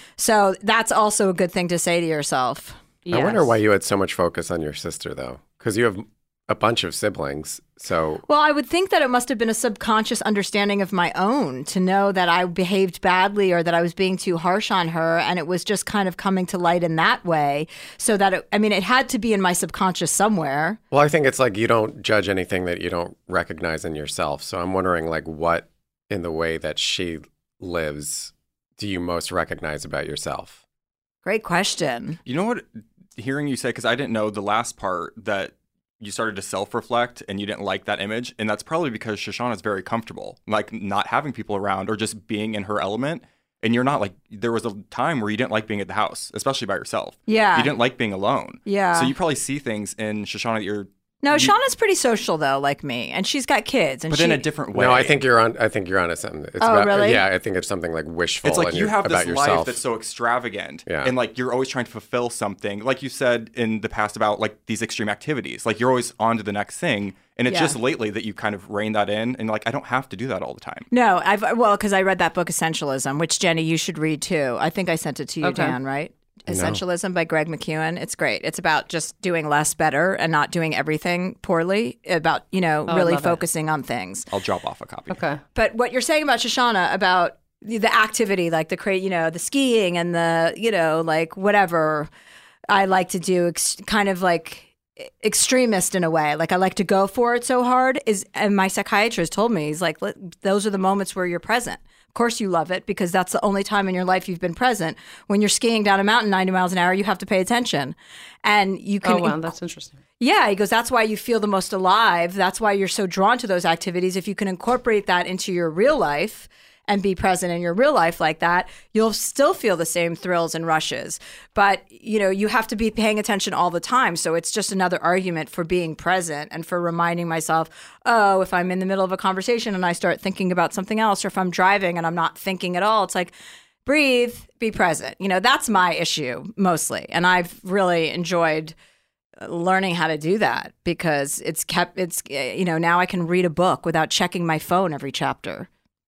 So that's also a good thing to say to yourself. I wonder why you had so much focus on your sister, though, because you have a bunch of siblings. So, Well, I would think that it must have been a subconscious understanding of my own to know that I behaved badly or that I was being too harsh on her. And it was just kind of coming to light in that way. So that, it, I mean, it had to be in my subconscious somewhere. well, I think it's like you don't judge anything that you don't recognize in yourself. So I'm wondering, like, what in the way that she lives do you most recognize about yourself? Great question. You know what? Hearing you say, because I didn't know the last part that you started to self-reflect and you didn't like that image. And that's probably because Shoshana's very comfortable, like not having people around or just being in her element. And you're not like, there was a time where you didn't like being at the house, especially by yourself. Yeah. You didn't like being alone. Yeah. So you probably see things in Shoshana that you're... No, you- Shauna's pretty social though, like me, and she's got kids. And But she, in a different way. No, I think you're on. I think you're onto something. It's Oh, about, really? Yeah, I think it's something like wishful. It's like and you you're- have about this yourself. life that's so extravagant. Yeah. And like you're always trying to fulfill something. Like you said in the past about like these extreme activities. Like you're always on to the next thing. And it's Yeah. just lately that you kind of rein that in. And like, I don't have to do that all the time. No, I've well, because I read that book Essentialism, which Jenny, you should read too. I think I sent it to you, Okay. Dan, right? No. Essentialism by Greg McKeown. It's great. It's about just doing less better and not doing everything poorly. About you know Oh, I really love it. focusing on things. I'll drop off a copy. Okay. But what you're saying about Shoshana about the activity, like the cra- you know the skiing and the you know like whatever I like to do, ex- kind of like extremist in a way. Like I like to go for it so hard. Is and my psychiatrist told me he's like, "Let- those are the moments where you're present. Of course you love it because that's the only time in your life you've been present. When you're skiing down a mountain ninety miles an hour, you have to pay attention, and you can. Oh, wow. That's interesting. Yeah, he goes, that's why you feel the most alive. That's why you're so drawn to those activities. If you can incorporate that into your real life and be present in your real life like that, you'll still feel the same thrills and rushes. But, you know, you have to be paying attention all the time. So it's just another argument for being present and for reminding myself, oh, if I'm in the middle of a conversation and I start thinking about something else, or if I'm driving and I'm not thinking at all, it's like, breathe, be present. You know, that's my issue mostly. And I've really enjoyed learning how to do that because it's kept, it's, you know, now I can read a book without checking my phone every chapter.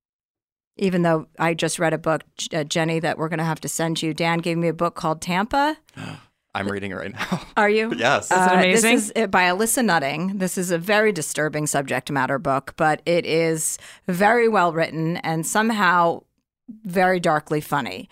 even though I just read a book, uh, Jenny, that we're going to have to send you. Dan gave me a book called Tampa. I'm reading it right now. Are you? Yes. Uh, Is it amazing? This is by Alyssa Nutting. This is a very disturbing subject matter book, but it is very well written and somehow very darkly funny.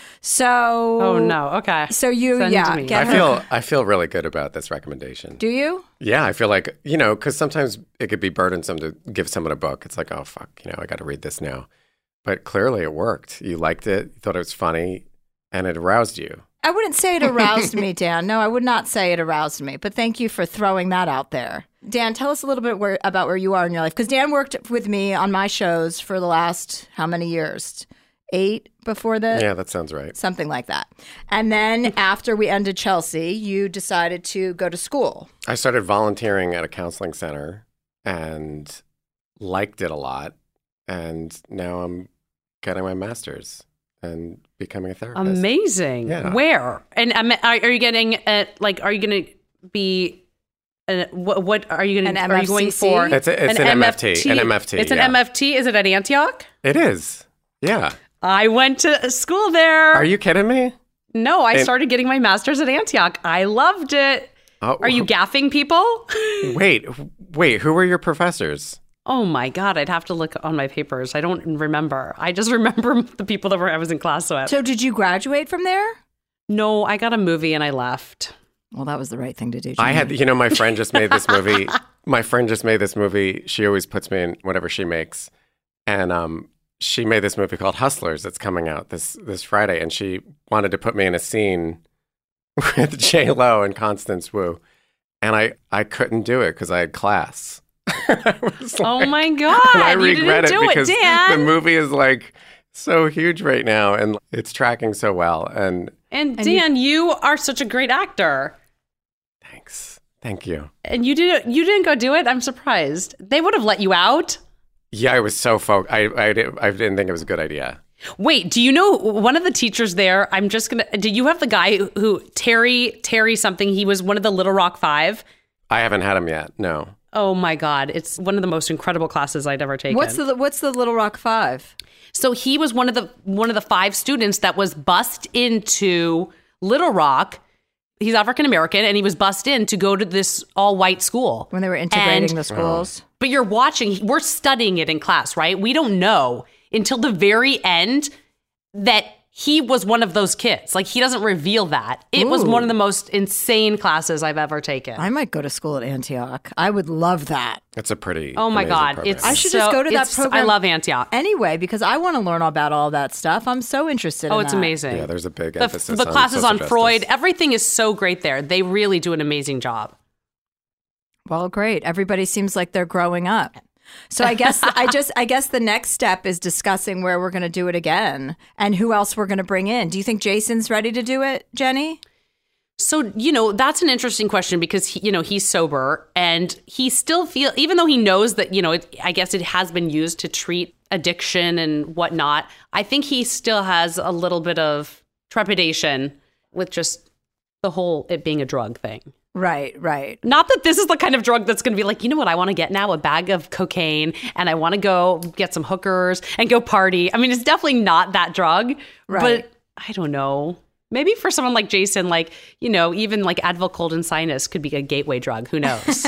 So. Oh no. Okay. So you, Send yeah. to me. Get I her- feel I feel really good about this recommendation. Do you? Yeah, I feel like, you know, because sometimes it could be burdensome to give someone a book. It's like, oh, fuck, you know, I got to read this now. But clearly it worked. You liked it, you thought it was funny, and it aroused you. I wouldn't say it aroused me, Dan. No, I would not say it aroused me. But thank you for throwing that out there. Dan, tell us a little bit where, about where you are in your life. Because Dan worked with me on my shows for the last, how many years? Eight before this? Yeah, that sounds right. Something like that. And then after we ended Chelsea, you decided to go to school. I started volunteering at a counseling center and liked it a lot. And now I'm getting my master's and becoming a therapist. Amazing. Yeah. Where? And um, are, are you getting uh, like? Are you going to be? Uh, what, what are you going to? An Are you going M F C C? for? It's a- it's an M F T, an M F T, It's an yeah. M F T. Is it at Antioch? It is. Yeah. I went to school there. Are you kidding me? No, I And- started getting my master's at Antioch. I loved it. Oh, Are you gaffing people? Wait, wait, who were your professors? Oh my God, I'd have to look on my papers. I don't remember. I just remember the people that were I was in class with. So did you graduate from there? No, I got a movie and I left. Well, that was the right thing to do. I had, you know, my friend just made this movie. My friend just made this movie. She always puts me in whatever she makes. And um, she made this movie called Hustlers that's coming out this this Friday. And she wanted to put me in a scene with J Lo and Constance Wu. And I, I couldn't do it because I had class. I was Oh like- my God, and I you regret didn't do it it, because Dan. the movie is like so huge right now and it's tracking so well. And And, Dan, you, are such a great actor. thank you. And you didn't you didn't go do it? I'm surprised. They would have let you out. Yeah, I was so focused. I, I, didn't- I didn't think it was a good idea. Wait, do you know one of the teachers there? I'm just gonna. Do you have the guy who, who Terry Terry something? He was one of the Little Rock Five. I haven't had him yet. No. Oh my God, it's one of the most incredible classes I'd ever taken. What's the What's the Little Rock Five? So he was one of the one of the five students that was bussed into Little Rock. He's African American, and he was bussed in to go to this all white school When they were integrating And- the schools. But you're watching, we're studying it in class, right? We don't know until the very end that he was one of those kids. Like, he doesn't reveal that. It was Ooh. one of the most insane classes I've ever taken. I might go to school at Antioch. I would love that. It's a pretty. Oh my amazing God, program. it's I should so- just go to that it's- program. I love Antioch. Anyway, because I want to learn about all that stuff. I'm so interested Oh, in it's that. amazing. Yeah, there's a big The, emphasis the on classes social on justice. Freud, everything is so great there. They really do an amazing job. Well, great. Everybody seems like they're growing up. So I guess I just I guess the next step is discussing where we're going to do it again and who else we're going to bring in. Do you think Jason's ready to do it, Jenny? So, you know, that's an interesting question because, he, you know, he's sober and he still feel, even though he knows that, you know, it, I guess it has been used to treat addiction and whatnot, I think he still has a little bit of trepidation with just the whole it being a drug thing. Right, right. Not that this is the kind of drug that's going to be like, you know what, I want to get now a bag of cocaine and I want to go get some hookers and go party. I mean, it's definitely not that drug, Right. but I don't know. Maybe for someone like Jason, like, you know, even like Advil, cold and sinus could be a gateway drug. Who knows?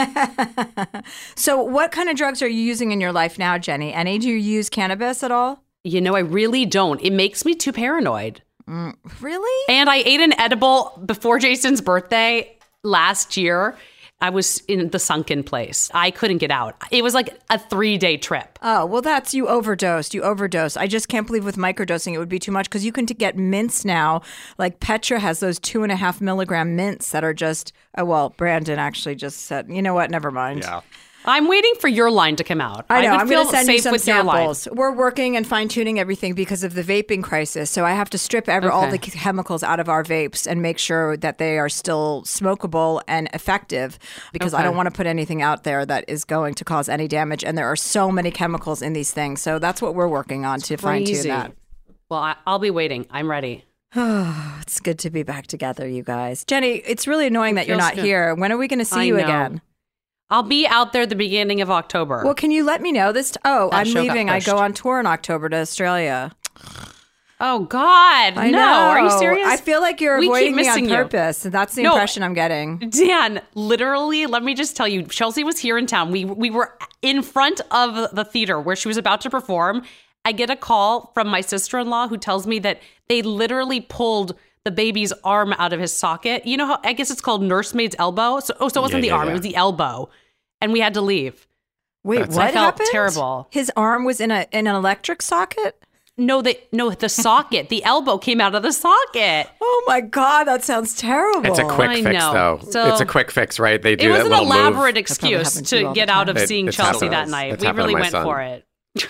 So what kind of drugs are you using in your life now, Jenny? Any? Do you use cannabis at all? You know, I really don't. It makes me too paranoid. Mm, really? And I ate an edible before Jason's birthday last year. I was in the sunken place. I couldn't get out. It was like a three day trip. Oh, well, that's you overdosed. You overdosed. I just can't believe with microdosing it would be too much because you can t- get mints now. Like Petra has those two and a half milligram mints that are just, oh, well, Brandon actually just said, you know what? Never mind. Yeah. I'm waiting for your line to come out. I know. would I'm feel going to send safe you some with your line. samples. We're working and fine tuning everything because of the vaping crisis. So I have to strip every, all the Okay. chemicals out of our vapes and make sure that they are still smokable and effective because I Okay. don't want to put anything out there that is going to cause any damage. And there are so many chemicals in these things. So that's what we're working on to fine tune Crazy. that. Well, I, I'll be waiting. I'm ready. It's good to be back together, you guys. Jenny, it's really annoying It that you're feels not good. here. When are we going to see I you know. again? I'll be out there the beginning of October. Well, can you let me know this? T- oh, That I'm show got leaving. I pushed. go on tour in October to Australia. Oh, God. I no. know. Are you serious? I feel like you're We keep avoiding me on missing you. purpose. And that's the No. impression I'm getting. Dan, literally, let me just tell you, Chelsea was here in town. We we were in front of the theater where she was about to perform. I get a call from my sister-in-law who tells me that they literally pulled the baby's arm out of his socket. You know how, I guess it's called nursemaid's elbow. So, oh, so it wasn't Yeah, the yeah, arm, yeah. it was the elbow. And we had to leave. Wait, That's- what I felt happened? terrible. His arm was in a in an electric socket? No, they, no, the socket, the elbow came out of the socket. Oh my God, that sounds terrible. It's a quick I fix, know. though. So- it's a quick fix, right? They do It was that an little elaborate move. excuse happens to you to all get the out time. of It- seeing it's Chelsea happened- that night. it's We happened to really my went son. for it.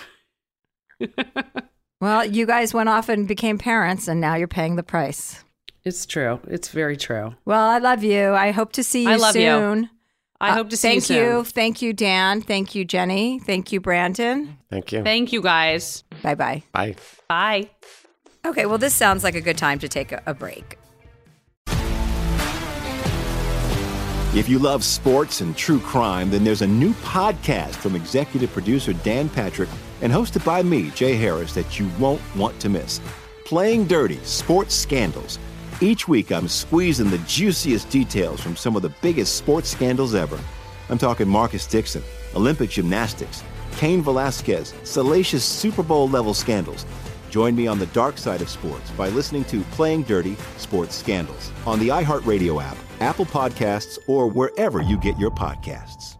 Well, you guys went off and became parents, and now you're paying the price. It's true. It's very true. Well, I love you. I hope to see you I love you. soon. I Uh, hope to see you thank soon. you. Thank you, Dan. Thank you, Jenny. Thank you, Brandon. Thank you. Thank you, guys. Bye-bye. Bye. Bye. Okay, well, this sounds like a good time to take a, a break. If you love sports and true crime, then there's a new podcast from executive producer Dan Patrick and hosted by me, Jay Harris, that you won't want to miss. Playing Dirty: Sports Scandals. Each week, I'm squeezing the juiciest details from some of the biggest sports scandals ever. I'm talking Marcus Dixon, Olympic gymnastics, Cain Velasquez, salacious Super Bowl-level scandals. Join me on the dark side of sports by listening to Playing Dirty: Sports Scandals on the iHeartRadio app, Apple Podcasts, or wherever you get your podcasts.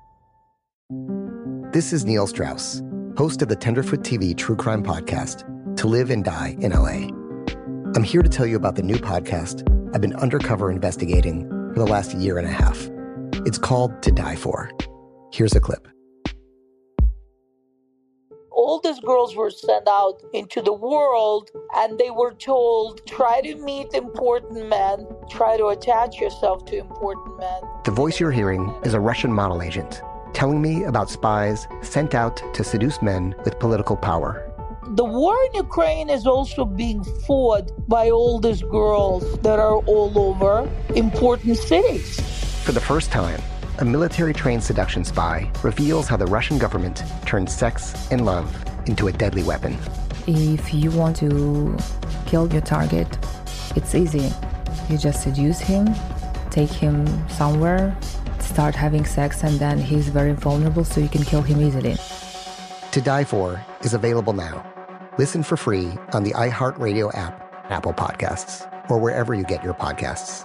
This is Neil Strauss, host of the Tenderfoot T V True Crime Podcast, To Live and Die in L A. I'm here to tell you about the new podcast I've been undercover investigating for the last year and a half. It's called To Die For. Here's a clip. All these girls were sent out into the world and they were told, try to meet important men, try to attach yourself to important men. The voice you're hearing is a Russian model agent telling me about spies sent out to seduce men with political power. The war in Ukraine is also being fought by all these girls that are all over important cities. For the first time, a military-trained seduction spy reveals how the Russian government turned sex and love into a deadly weapon. If you want to kill your target, it's easy. You just seduce him, take him somewhere, start having sex, and then he's very vulnerable, so you can kill him easily. To Die For is available now. Listen for free on the iHeartRadio app, Apple Podcasts, or wherever you get your podcasts.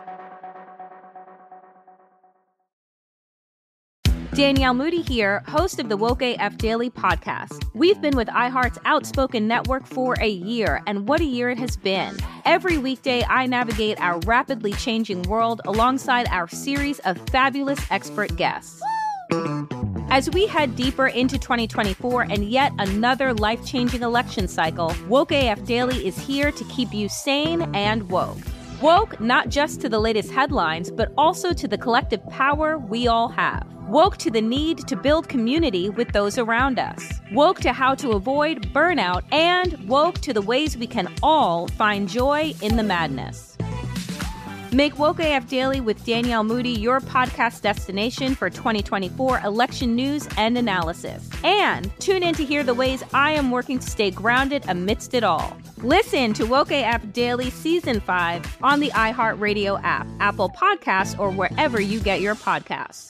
Danielle Moody here, host of the Woke A F Daily podcast. We've been with iHeart's Outspoken Network for a year, and what a year it has been. Every weekday, I navigate our rapidly changing world alongside our series of fabulous expert guests. As we head deeper into twenty twenty-four and yet another life-changing election cycle, Woke A F Daily is here to keep you sane and woke. Woke not just to the latest headlines, but also to the collective power we all have. Woke to the need to build community with those around us. Woke to how to avoid burnout, and woke to the ways we can all find joy in the madness. Make Woke A F Daily with Danielle Moody your podcast destination for twenty twenty-four election news and analysis. And tune in to hear the ways I am working to stay grounded amidst it all. Listen to Woke A F Daily Season five on the iHeartRadio app, Apple Podcasts, or wherever you get your podcasts.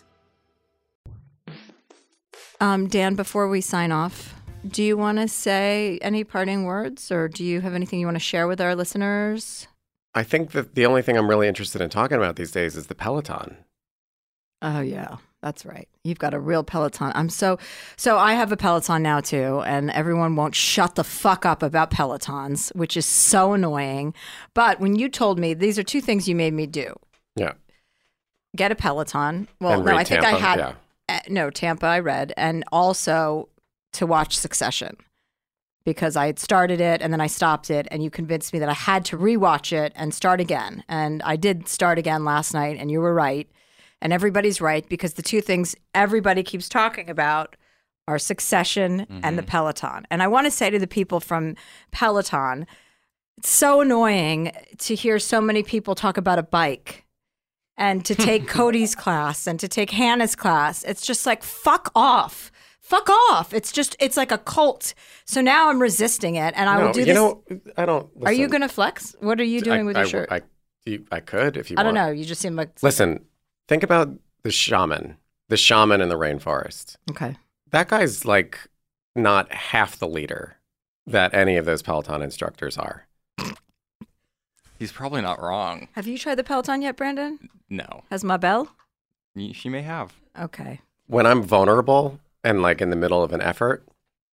Um, Dan, before we sign off, do you want to say any parting words, or do you have anything you want to share with our listeners? I think that the only thing I'm really interested in talking about these days is the Peloton. Oh, yeah, that's right. You've got a real Peloton. I'm so, so I have a Peloton now too, and everyone won't shut the fuck up about Pelotons, which is so annoying. But when you told me, these are two things you made me do. Yeah. Get a Peloton. Well, And no, read I think Tampa, I had, yeah. uh, no, Tampa I read, and also to watch Succession. Because I had started it and then I stopped it, and you convinced me that I had to rewatch it and start again. And I did start again last night, and you were right. And everybody's right, because the two things everybody keeps talking about are Succession mm-hmm. and the Peloton. And I want to say to the people from Peloton, it's so annoying to hear so many people talk about a bike. and to take Cody's class and to take Hannah's class. It's just like, fuck off. Fuck off. It's just, it's like a cult. So now I'm resisting it, and I no, will do you this. know, I don't. Listen. Are you going to flex? What are you doing I, with your I, shirt? I, I, I could if you I want. don't know. You just seem like. Listen, think about the shaman, the shaman in the rainforest. Okay. That guy's like not half the leader that any of those Peloton instructors are. He's probably not wrong. Have you tried the Peloton yet, Brandon? No. Has Mabel? She may have. Okay. When I'm vulnerable and like in the middle of an effort,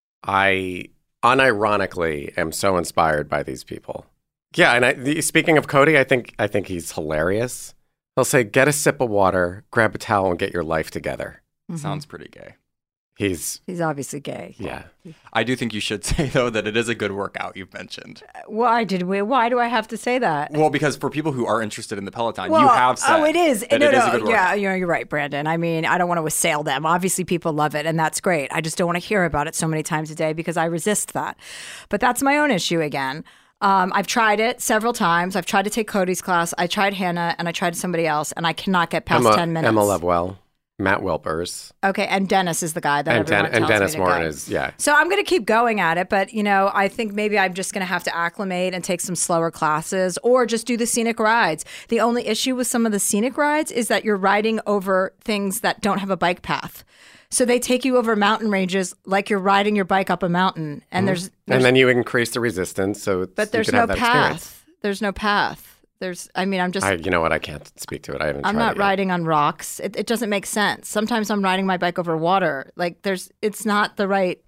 I unironically am so inspired by these people. Yeah, and I, the, speaking of Cody, I think I think he's hilarious. He'll say, "Get a sip of water, grab a towel, and get your life together." Mm-hmm. Sounds pretty gay. He's He's obviously gay. yeah. I do think you should say, though, that it is a good workout you've mentioned. Why did we? Why do I have to say that? Well, because for people who are interested in the Peloton, Well, you have said oh, it is. that no, it is no, a good yeah, workout. you're, you're right, Brandon. I mean, I don't want to assail them. Obviously, people love it, and that's great. I just don't want to hear about it so many times a day because I resist that. But that's my own issue again. Um, I've tried it several times. I've tried to take Cody's class. I tried Hannah, and I tried somebody else, and I cannot get past Emma, ten minutes. Emma Lovewell, Matt Wilpers, Okay, and Dennis is the guy that and, everyone Den- and tells Dennis me to Morton go. is yeah. So I'm going to keep going at it, but you know, I think maybe I'm just going to have to acclimate and take some slower classes or just do the scenic rides. The only issue with some of the scenic rides is that you're riding over things that don't have a bike path. So they take you over mountain ranges like you're riding your bike up a mountain, and Mhm. there's, there's and then you increase the resistance, so it's, but there's you can no have that experience. path. There's no path. There's, I mean, I'm just. I, you know what? I can't speak to it. I haven't. I'm tried not it yet. riding on rocks. It, it doesn't make sense. Sometimes I'm riding my bike over water. Like there's, it's not the right.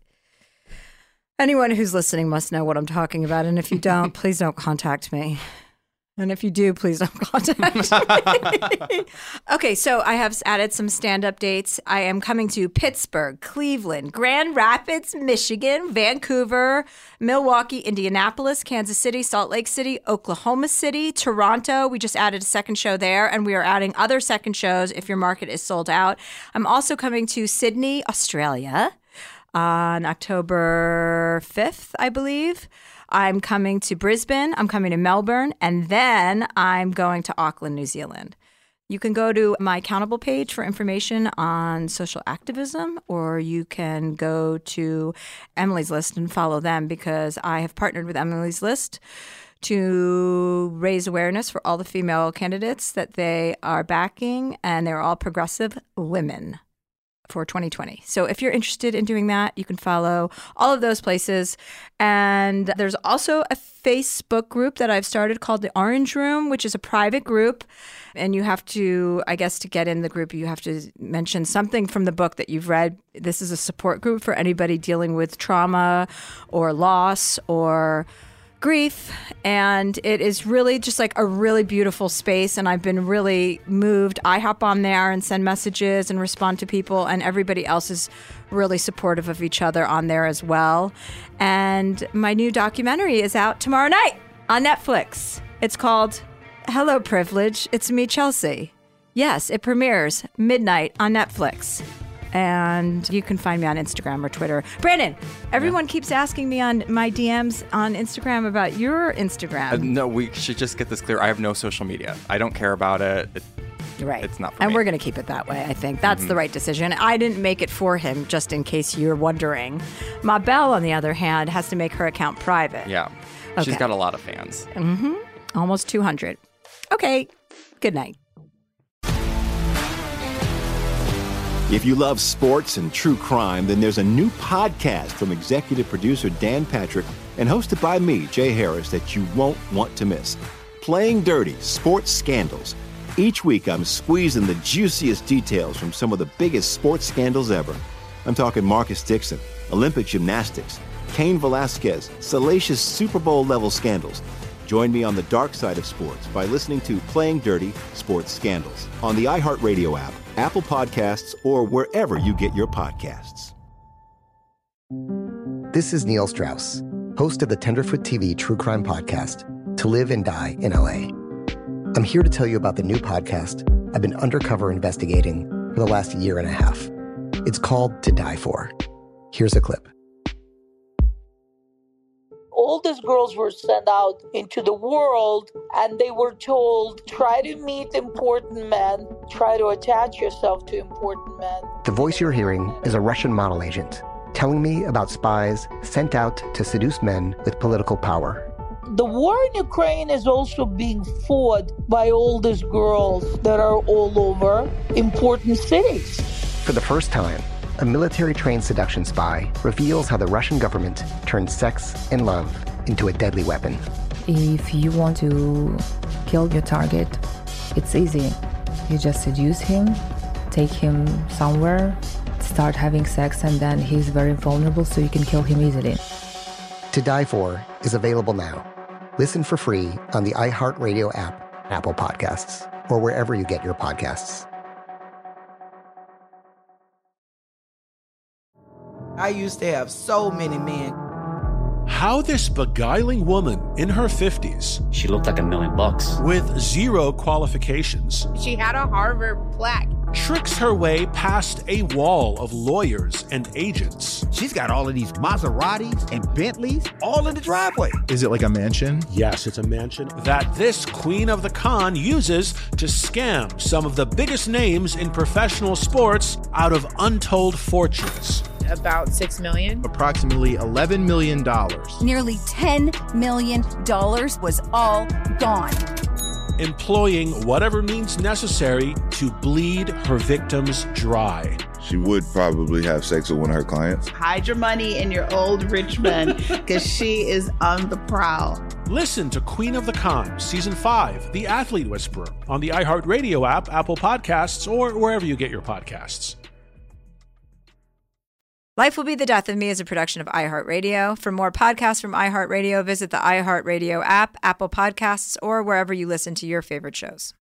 Anyone who's listening must know what I'm talking about, and if you don't, please don't contact me. And if you do, please don't contact me. Okay, so I have added some stand-up dates. I am coming to Pittsburgh, Cleveland, Grand Rapids, Michigan, Vancouver, Milwaukee, Indianapolis, Kansas City, Salt Lake City, Oklahoma City, Toronto. We just added a second show there, and we are adding other second shows if your market is sold out. I'm also coming to Sydney, Australia on October fifth, I believe. I'm coming to Brisbane, I'm coming to Melbourne, and then I'm going to Auckland, New Zealand. You can go to my Accountable page for information on social activism, or you can go to Emily's List and follow them because I have partnered with Emily's List to raise awareness for all the female candidates that they are backing, and they're all progressive women for twenty twenty. So if you're interested in doing that, you can follow all of those places. And there's also a Facebook group that I've started called the Orange Room, which is a private group. And you have to, I guess, to get in the group, you have to mention something from the book that you've read. This is a support group for anybody dealing with trauma or loss or grief, and it is really just like a really beautiful space, and I've been really moved. I hop on there and send messages and respond to people, and everybody else is really supportive of each other on there as well. And my new documentary is out tomorrow night on Netflix. It's called Hello Privilege, It's Me, Chelsea. Yes, it premieres midnight on Netflix. And you can find me on Instagram or Twitter. Brandon, everyone yeah. keeps asking me on my D Ms on Instagram about your Instagram. Uh, no, we should just get this clear. I have no social media. I don't care about it. it right. It's not for and me. We're going to keep it that way, I think. That's mm-hmm. the right decision. I didn't make it for him, just in case you're wondering. Mabel, on the other hand, has to make her account private. Yeah. Okay. She's got a lot of fans. Mm-hmm. Almost two hundred. Okay. Good night. If you love sports and true crime, then there's a new podcast from executive producer Dan Patrick and hosted by me, Jay Harris, that you won't want to miss. Playing Dirty: Sports Scandals. Each week, I'm squeezing the juiciest details from some of the biggest sports scandals ever. I'm talking Marcus Dixon, Olympic gymnastics, Cain Velasquez, salacious Super Bowl-level scandals. Join me on the dark side of sports by listening to Playing Dirty: Sports Scandals on the iHeartRadio app, Apple Podcasts, or wherever you get your podcasts. This is Neil Strauss, host of the Tenderfoot T V True Crime Podcast, To Live and Die in L A. I'm here to tell you about the new podcast I've been undercover investigating for the last year and a half. It's called To Die For. Here's a clip. All these girls were sent out into the world and they were told, try to meet important men, try to attach yourself to important men. The voice you're hearing is a Russian model agent telling me about spies sent out to seduce men with political power. The war in Ukraine is also being fought by all these girls that are all over important cities. For the first time, a military-trained seduction spy reveals how the Russian government turned sex and love into a deadly weapon. If you want to kill your target, it's easy. You just seduce him, take him somewhere, start having sex, and then he's very vulnerable, so you can kill him easily. To Die For is available now. Listen for free on the iHeartRadio app, Apple Podcasts, or wherever you get your podcasts. I used to have so many men. How this beguiling woman in her fifties, she looked like a million bucks, with zero qualifications, she had a Harvard plaque, tricks her way past a wall of lawyers and agents. She's got all of these Maseratis and Bentleys all in the driveway. Is it like a mansion? Yes, it's a mansion that this queen of the con uses to scam some of the biggest names in professional sports out of untold fortunes. About six million dollars. Approximately eleven million dollars. Nearly ten million dollars was all gone. Employing whatever means necessary to bleed her victims dry. She would probably have sex with one of her clients. Hide your money in your old rich man, because she is on the prowl. Listen to Queen of the Con, Season five, The Athlete Whisperer, on the iHeartRadio app, Apple Podcasts, or wherever you get your podcasts. Life Will Be the Death of Me is a production of iHeartRadio. For more podcasts from iHeartRadio, visit the iHeartRadio app, Apple Podcasts, or wherever you listen to your favorite shows.